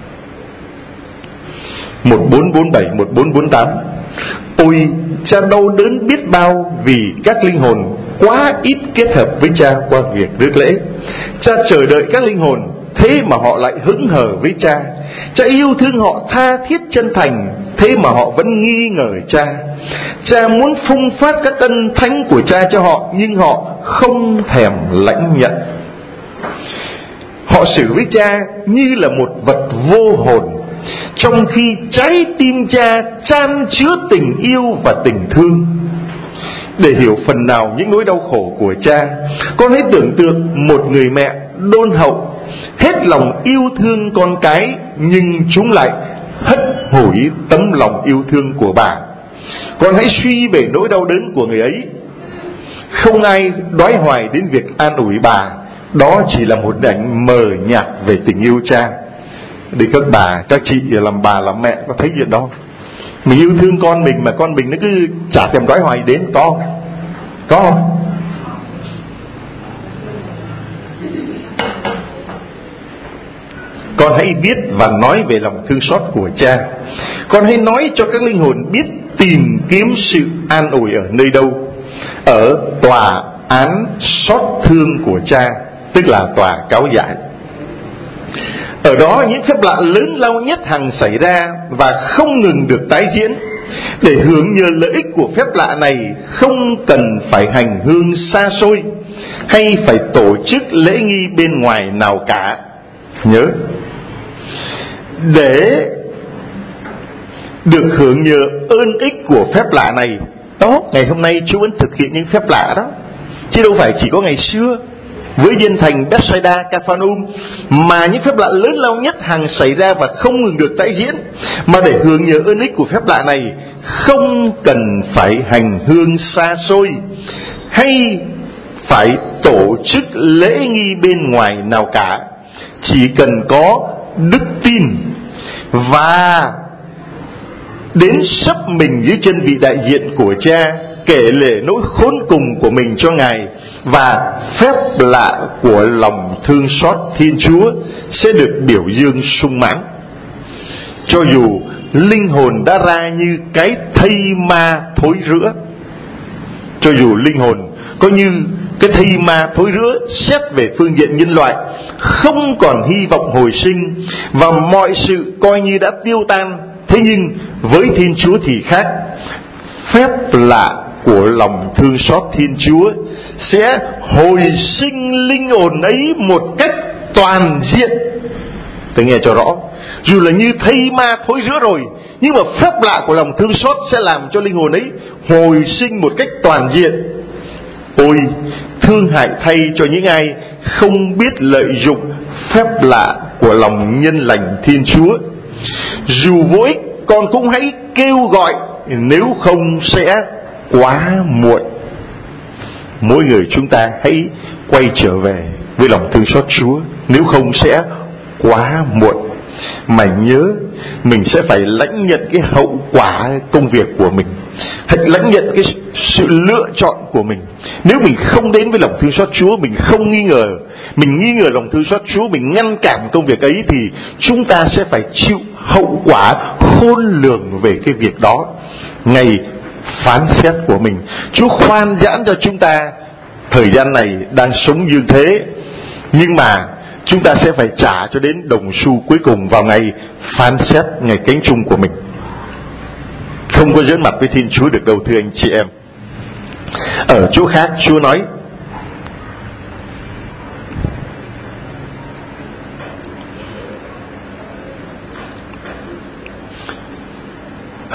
Một bốn bốn bảy, một bốn bốn tám. Ôi, cha đau đớn biết bao vì các linh hồn quá ít kết hợp với cha qua việc rước lễ. Cha chờ đợi các linh hồn, thế mà họ lại hững hờ với cha. Cha yêu thương họ tha thiết chân thành, thế mà họ vẫn nghi ngờ cha. Cha muốn phung phát các ân thánh của cha cho họ, nhưng họ không thèm lãnh nhận. Họ xử với cha như là một vật vô hồn, trong khi trái tim cha chan chứa tình yêu và tình thương. Để hiểu phần nào những nỗi đau khổ của cha, con hãy tưởng tượng một người mẹ đôn hậu, hết lòng yêu thương con cái, nhưng chúng lại hất hủi tấm lòng yêu thương của bà. Con hãy suy về nỗi đau đớn của người ấy. Không ai đoái hoài đến việc an ủi bà, đó chỉ là một ảnh mờ nhạt về tình yêu cha. Để các bà, các chị làm bà làm mẹ có thấy chuyện đó? Mình yêu thương con mình mà con mình nó cứ chả thèm đoái hoài đến, có không? Có không? Con hãy viết và nói về lòng thương xót của cha. Con hãy nói cho các linh hồn biết tìm kiếm sự an ủi ở nơi đâu. Ở tòa án xót thương của cha, tức là tòa cáo giải. Ở đó những phép lạ lớn lao nhất hằng xảy ra và không ngừng được tái diễn. Để hưởng nhờ lợi ích của phép lạ này, không cần phải hành hương xa xôi hay phải tổ chức lễ nghi bên ngoài nào cả. Nhớ, để được hưởng nhờ ơn ích của phép lạ này, đó, ngày hôm nay Chúa vẫn thực hiện những phép lạ đó, chứ đâu phải chỉ có ngày xưa với dân thành Bethsaida, Capharnaum, mà những phép lạ lớn lao nhất hằng xảy ra và không ngừng được tái diễn. Mà để hưởng nhờ ơn ích của phép lạ này, không cần phải hành hương xa xôi hay phải tổ chức lễ nghi bên ngoài nào cả, chỉ cần có đức tin và đến sấp mình dưới chân vị đại diện của cha, kể lể nỗi khốn cùng của mình cho Ngài, và phép lạ của lòng thương xót Thiên Chúa sẽ được biểu dương sung mãn. Cho dù linh hồn đã ra như cái thây ma thối rữa, cho dù linh hồn có như cái thây ma thối rữa xét về phương diện nhân loại, không còn hy vọng hồi sinh và mọi sự coi như đã tiêu tan, thế nhưng với Thiên Chúa thì khác. Phép lạ của lòng thương xót Thiên Chúa sẽ hồi sinh linh hồn ấy một cách toàn diện. Tôi nghe cho rõ, dù là như thây ma thối rữa rồi, nhưng mà phép lạ của lòng thương xót sẽ làm cho linh hồn ấy hồi sinh một cách toàn diện. Ôi, thương hại thay cho những ai không biết lợi dụng phép lạ của lòng nhân lành Thiên Chúa. Dù vô ích, con cũng hãy kêu gọi, nếu không sẽ quá muộn. Mỗi người chúng ta hãy quay trở về với lòng thương xót Chúa, nếu không sẽ quá muộn. Mà nhớ, mình sẽ phải lãnh nhận cái hậu quả công việc của mình, hãy lãnh nhận cái sự lựa chọn của mình. Nếu mình không đến với lòng thương xót Chúa, mình không nghi ngờ, mình nghi ngờ lòng thương xót Chúa, mình ngăn cản công việc ấy, thì chúng ta sẽ phải chịu hậu quả khôn lường về cái việc đó. Ngày phán xét của mình, Chúa khoan giãn cho chúng ta thời gian này đang sống như thế, nhưng mà chúng ta sẽ phải trả cho đến đồng xu cuối cùng vào ngày phán xét, ngày cánh chung của mình. Không có giỡn mặt với Thiên Chúa được đâu, thưa anh chị em. Ở chỗ khác Chúa nói: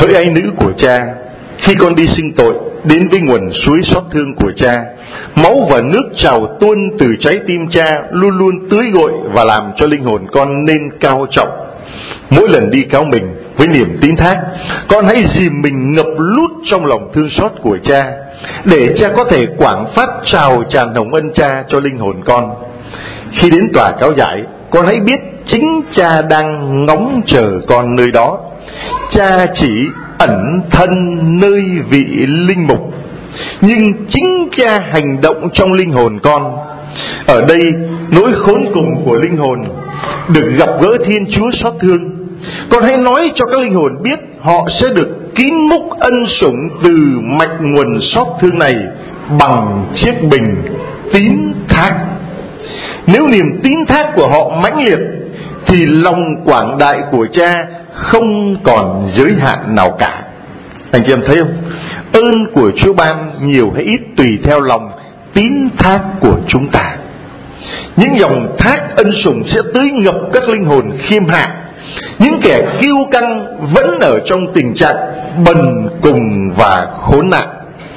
Hỡi ái nữ của Cha, khi con đi sinh tội đến với nguồn suối xót thương của Cha, máu và nước trào tuôn từ trái tim Cha luôn luôn tưới gội và làm cho linh hồn con nên cao trọng. Mỗi lần đi cáo mình với niềm tín thác, con hãy dìm mình ngập lút trong lòng thương xót của Cha, để Cha có thể quảng phát trào tràn hồng ân Cha cho linh hồn con. Khi đến tòa cáo giải, con hãy biết chính Cha đang ngóng chờ con nơi đó. Cha chỉ ẩn thân nơi vị linh mục, nhưng chính Cha hành động trong linh hồn con. Ở đây, nỗi khốn cùng của linh hồn được gặp gỡ Thiên Chúa xót thương. Con hãy nói cho các linh hồn biết họ sẽ được kín múc ân sủng từ mạch nguồn xót thương này bằng chiếc bình tín thác. Nếu niềm tín thác của họ mãnh liệt, thì lòng quảng đại của Cha không còn giới hạn nào cả. Anh chị em thấy không? Ơn của Chúa ban nhiều hay ít tùy theo lòng tín thác của chúng ta. Những dòng thác ân sủng sẽ tưới ngập các linh hồn khiêm hạ. Những kẻ kiêu căng vẫn ở trong tình trạng bần cùng và khốn nạn,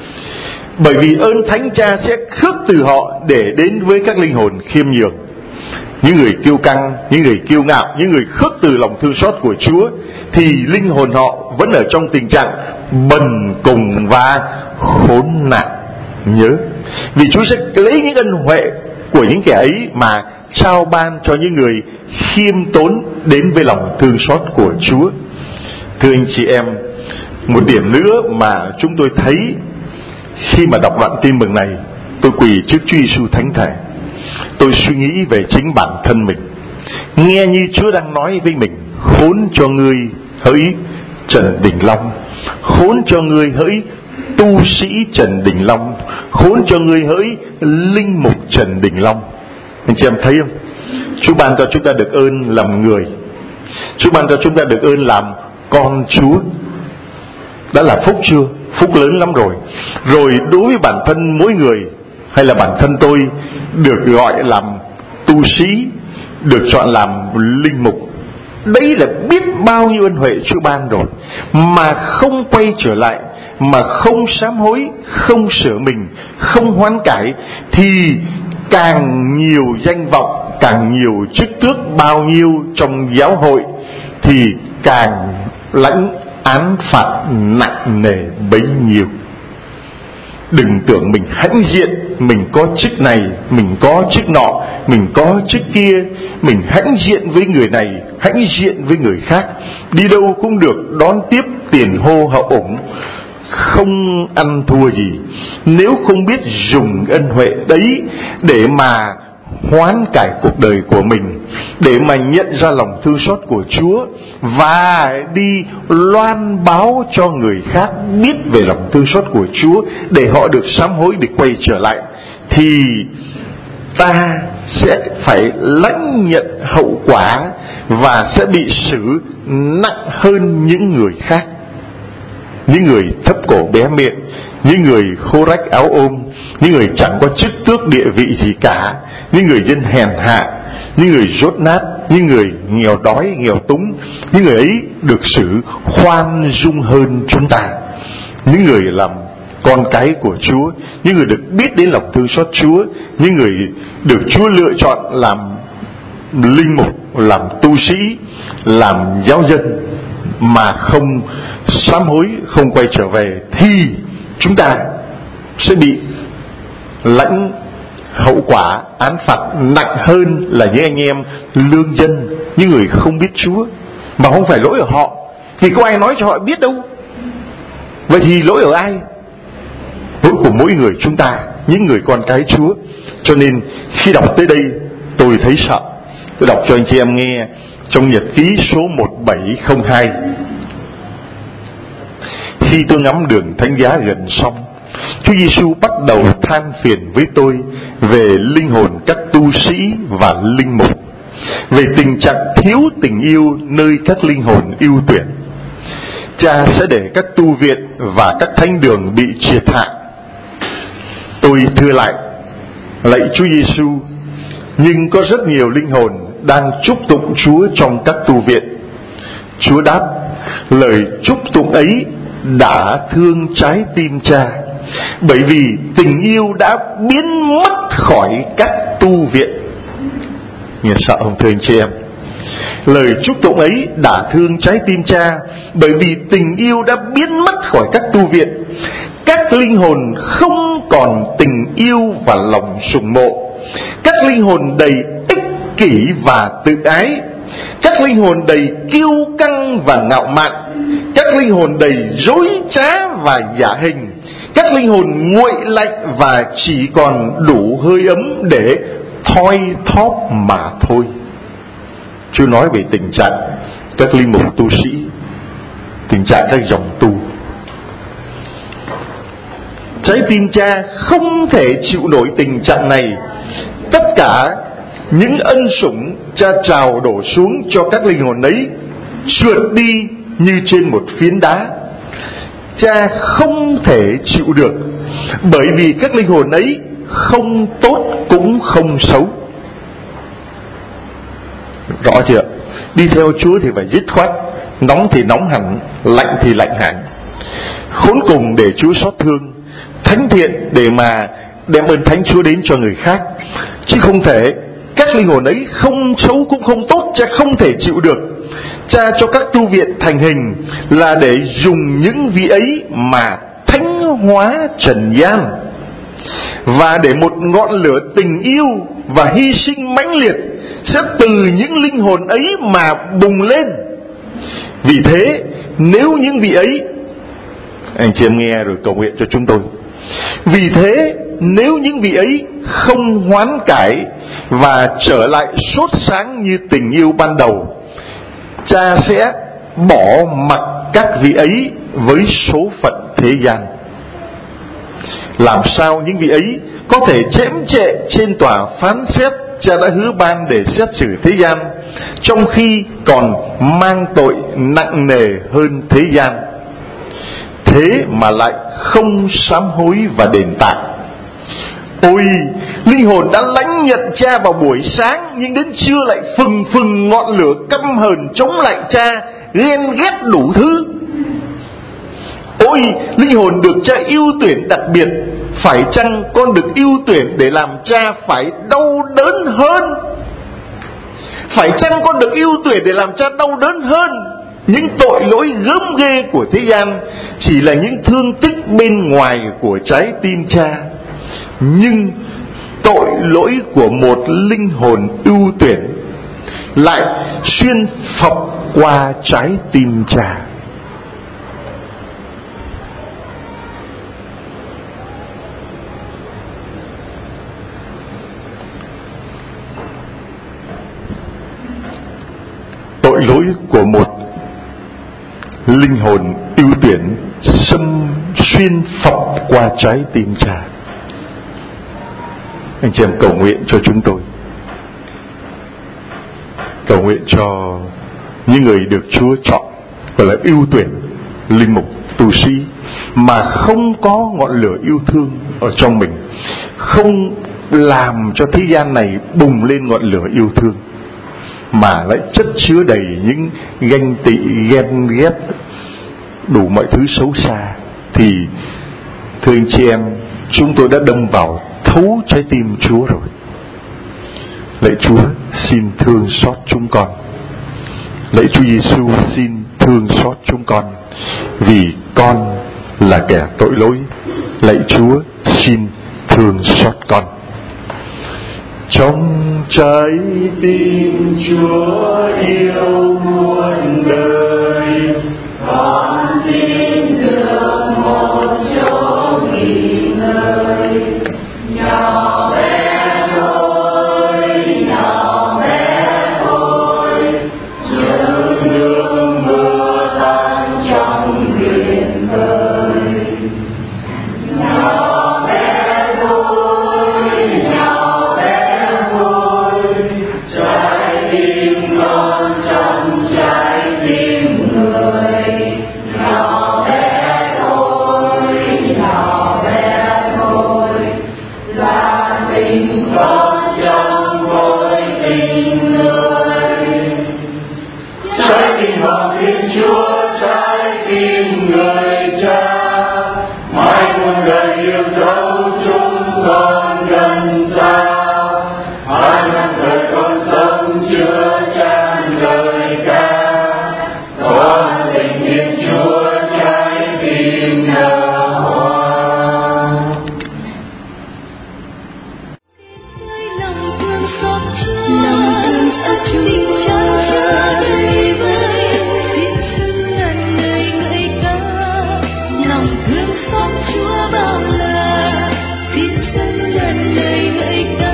bởi vì ơn Thánh Cha sẽ khước từ họ để đến với các linh hồn khiêm nhường. Những người kiêu căng, những người kiêu ngạo, những người khước từ lòng thương xót của Chúa, thì linh hồn họ vẫn ở trong tình trạng bần cùng và khốn nạn. Nhớ, vì Chúa sẽ lấy những ân huệ của những kẻ ấy mà trao ban cho những người khiêm tốn đến với lòng thương xót của Chúa. Thưa anh chị em, một điểm nữa mà chúng tôi thấy khi mà đọc đoạn tin mừng này, tôi quỳ trước Chúa Giêsu thánh thể. Tôi suy nghĩ về chính bản thân mình, nghe như Chúa đang nói với mình: khốn cho ngươi hỡi Trần Đình Long, khốn cho ngươi hỡi tu sĩ Trần Đình Long, khốn cho ngươi hỡi linh mục Trần Đình Long. Anh chị em thấy không? Chúa ban cho chúng ta được ơn làm người, Chúa ban cho chúng ta được ơn làm con Chúa. Đã là phúc chưa? Phúc lớn lắm rồi. Rồi đối với bản thân mỗi người, hay là bản thân tôi, được gọi làm tu sĩ, được chọn làm linh mục, đấy là biết bao nhiêu ân huệ Chúa ban rồi. Mà không quay trở lại, mà không sám hối, không sửa mình, không hoán cải, thì càng nhiều danh vọng, càng nhiều chức tước bao nhiêu trong giáo hội, thì càng lãnh án phạt nặng nề bấy nhiêu. Đừng tưởng mình hãnh diện, mình có chức này, mình có chức nọ, mình có chức kia, mình hãnh diện với người này, hãnh diện với người khác, đi đâu cũng được đón tiếp tiền hô hậu ủng, không ăn thua gì. Nếu không biết dùng ân huệ đấy để mà hoán cải cuộc đời của mình, để mà nhận ra lòng thương xót của Chúa và đi loan báo cho người khác biết về lòng thương xót của Chúa, để họ được sám hối, để quay trở lại, thì ta sẽ phải lãnh nhận hậu quả và sẽ bị xử nặng hơn những người khác. Những người thấp cổ bé miệng, những người khô rách áo ôm, những người chẳng có chức tước địa vị gì cả, những người dân hèn hạ, những người dốt nát, những người nghèo đói nghèo túng, những người ấy được xử khoan dung hơn chúng ta. Những người làm con cái của Chúa, những người được biết đến lòng thương xót Chúa, những người được Chúa lựa chọn làm linh mục, làm tu sĩ, làm giáo dân, mà không sám hối, không quay trở về, thì chúng ta sẽ bị lãnh hậu quả án phạt nặng hơn là những anh em lương dân, những người không biết Chúa. Mà không phải lỗi ở họ, vì có ai nói cho họ biết đâu. Vậy thì lỗi ở ai? Lỗi của mỗi người chúng ta, những người con cái Chúa. Cho nên khi đọc tới đây, tôi thấy sợ. Tôi đọc cho anh chị em nghe trong nhật ký số một bảy không hai. Khi tôi ngắm đường thánh giá gần xong, Chúa Giêsu bắt đầu than phiền với tôi về linh hồn các tu sĩ và linh mục, về tình trạng thiếu tình yêu nơi các linh hồn ưu tuyển. Cha sẽ để các tu viện và các thánh đường bị triệt hạ. Tôi thưa lại: lạy Chúa Giêsu, nhưng có rất nhiều linh hồn đang chúc tụng Chúa trong các tu viện. Chúa đáp: Lời chúc tụng ấy đã thương trái tim cha, bởi vì tình yêu đã biến mất khỏi các tu viện. Nghe sợ không thưa anh chị em? Lời chúc tụng ấy đã thương trái tim cha, bởi vì tình yêu đã biến mất khỏi các tu viện. Các linh hồn không còn tình yêu và lòng sùng mộ. Các linh hồn đầy ích kỷ và tự ái. Các linh hồn đầy kiêu căng và ngạo mạn. Các linh hồn đầy dối trá và giả hình. Các linh hồn nguội lạnh và chỉ còn đủ hơi ấm để thoi thóp mà thôi. Chúa nói về tình trạng các linh mục tu sĩ, tình trạng các dòng tu. Trái tim cha không thể chịu nổi tình trạng này. Tất cả những ân sủng cha trào đổ xuống cho các linh hồn ấy trượt đi như trên một phiến đá. Cha không thể chịu được, bởi vì các linh hồn ấy không tốt cũng không xấu. Rõ chưa? Đi theo Chúa thì phải dứt khoát, nóng thì nóng hẳn, lạnh thì lạnh hẳn, khốn cùng để Chúa xót thương, thánh thiện để mà đem ơn thánh Chúa đến cho người khác. Chứ không thể các linh hồn ấy không xấu cũng không tốt, cha không thể chịu được. Cha cho các tu viện thành hình là để dùng những vị ấy mà thánh hóa trần gian, và để một ngọn lửa tình yêu và hy sinh mãnh liệt sẽ từ những linh hồn ấy mà bùng lên. Vì thế nếu những vị ấy, anh chị em nghe rồi cầu nguyện cho chúng tôi. Vì thế nếu những vị ấy không hoán cải và trở lại sốt sáng như tình yêu ban đầu, cha sẽ bỏ mặc các vị ấy với số phận thế gian. Làm sao những vị ấy có thể chễm chệ trên tòa phán xét cha đã hứa ban để xét xử thế gian, trong khi còn mang tội nặng nề hơn thế gian, thế mà lại không sám hối và đền tạ? Ôi, linh hồn đã lãnh nhận cha vào buổi sáng, nhưng đến trưa lại phừng phừng ngọn lửa căm hờn chống lại cha, ghen ghét đủ thứ. Ôi, linh hồn được cha ưu tuyển đặc biệt, phải chăng con được ưu tuyển để làm cha phải đau đớn hơn? Phải chăng con được ưu tuyển để làm cha đau đớn hơn? Những tội lỗi gớm ghê của thế gian chỉ là những thương tích bên ngoài của trái tim cha, nhưng tội lỗi của một linh hồn ưu tuyển lại xuyên phọc qua trái tim cha. Tội lỗi của một linh hồn ưu tuyển xâm xuyên phọc qua trái tim cha. Anh chị em cầu nguyện cho chúng tôi, cầu nguyện cho những người được Chúa chọn gọi là ưu tuyển linh mục tu sĩ mà không có ngọn lửa yêu thương ở trong mình, không làm cho thế gian này bùng lên ngọn lửa yêu thương, mà lại chất chứa đầy những ganh tị, ghen ghét, đủ mọi thứ xấu xa, thì thưa anh chị em, chúng tôi đã đâm vào thấu trái tim Chúa rồi. Lạy Chúa, xin thương xót chúng con. Lạy Chúa Giêsu, xin thương xót chúng con, vì con là kẻ tội lỗi. Lạy Chúa, xin thương xót con. Trong trái tim Chúa yêu muôn đời, con xin được một chỗ nghỉ ngơi. Nhỏ bé thôi, nhỏ bé thôi, như nước mưa tan trong biển khơi. Nhỏ bé thôi, nhỏ bé thôi, trái tim con trong trái tim người. Nhỏ bé thôi, nhỏ bé thôi, là tình con trong mỗi tình người. Trái tim hoàng Thiên Chúa trái tim người cha, mãi muôn đời yêu dấu chúng con gần xa. Hai năm đời con sống chưa chan lời ca, có tình Thiên Chúa trái tim nở hoa. Lòng thương xót Chúa, lòng thương xót Chúa, chan chứa đầy vơi, xin xưng ngàn lời ngợi ca. Lòng thương xót Chúa bao la, xin xưng ngàn lời ngợi ca.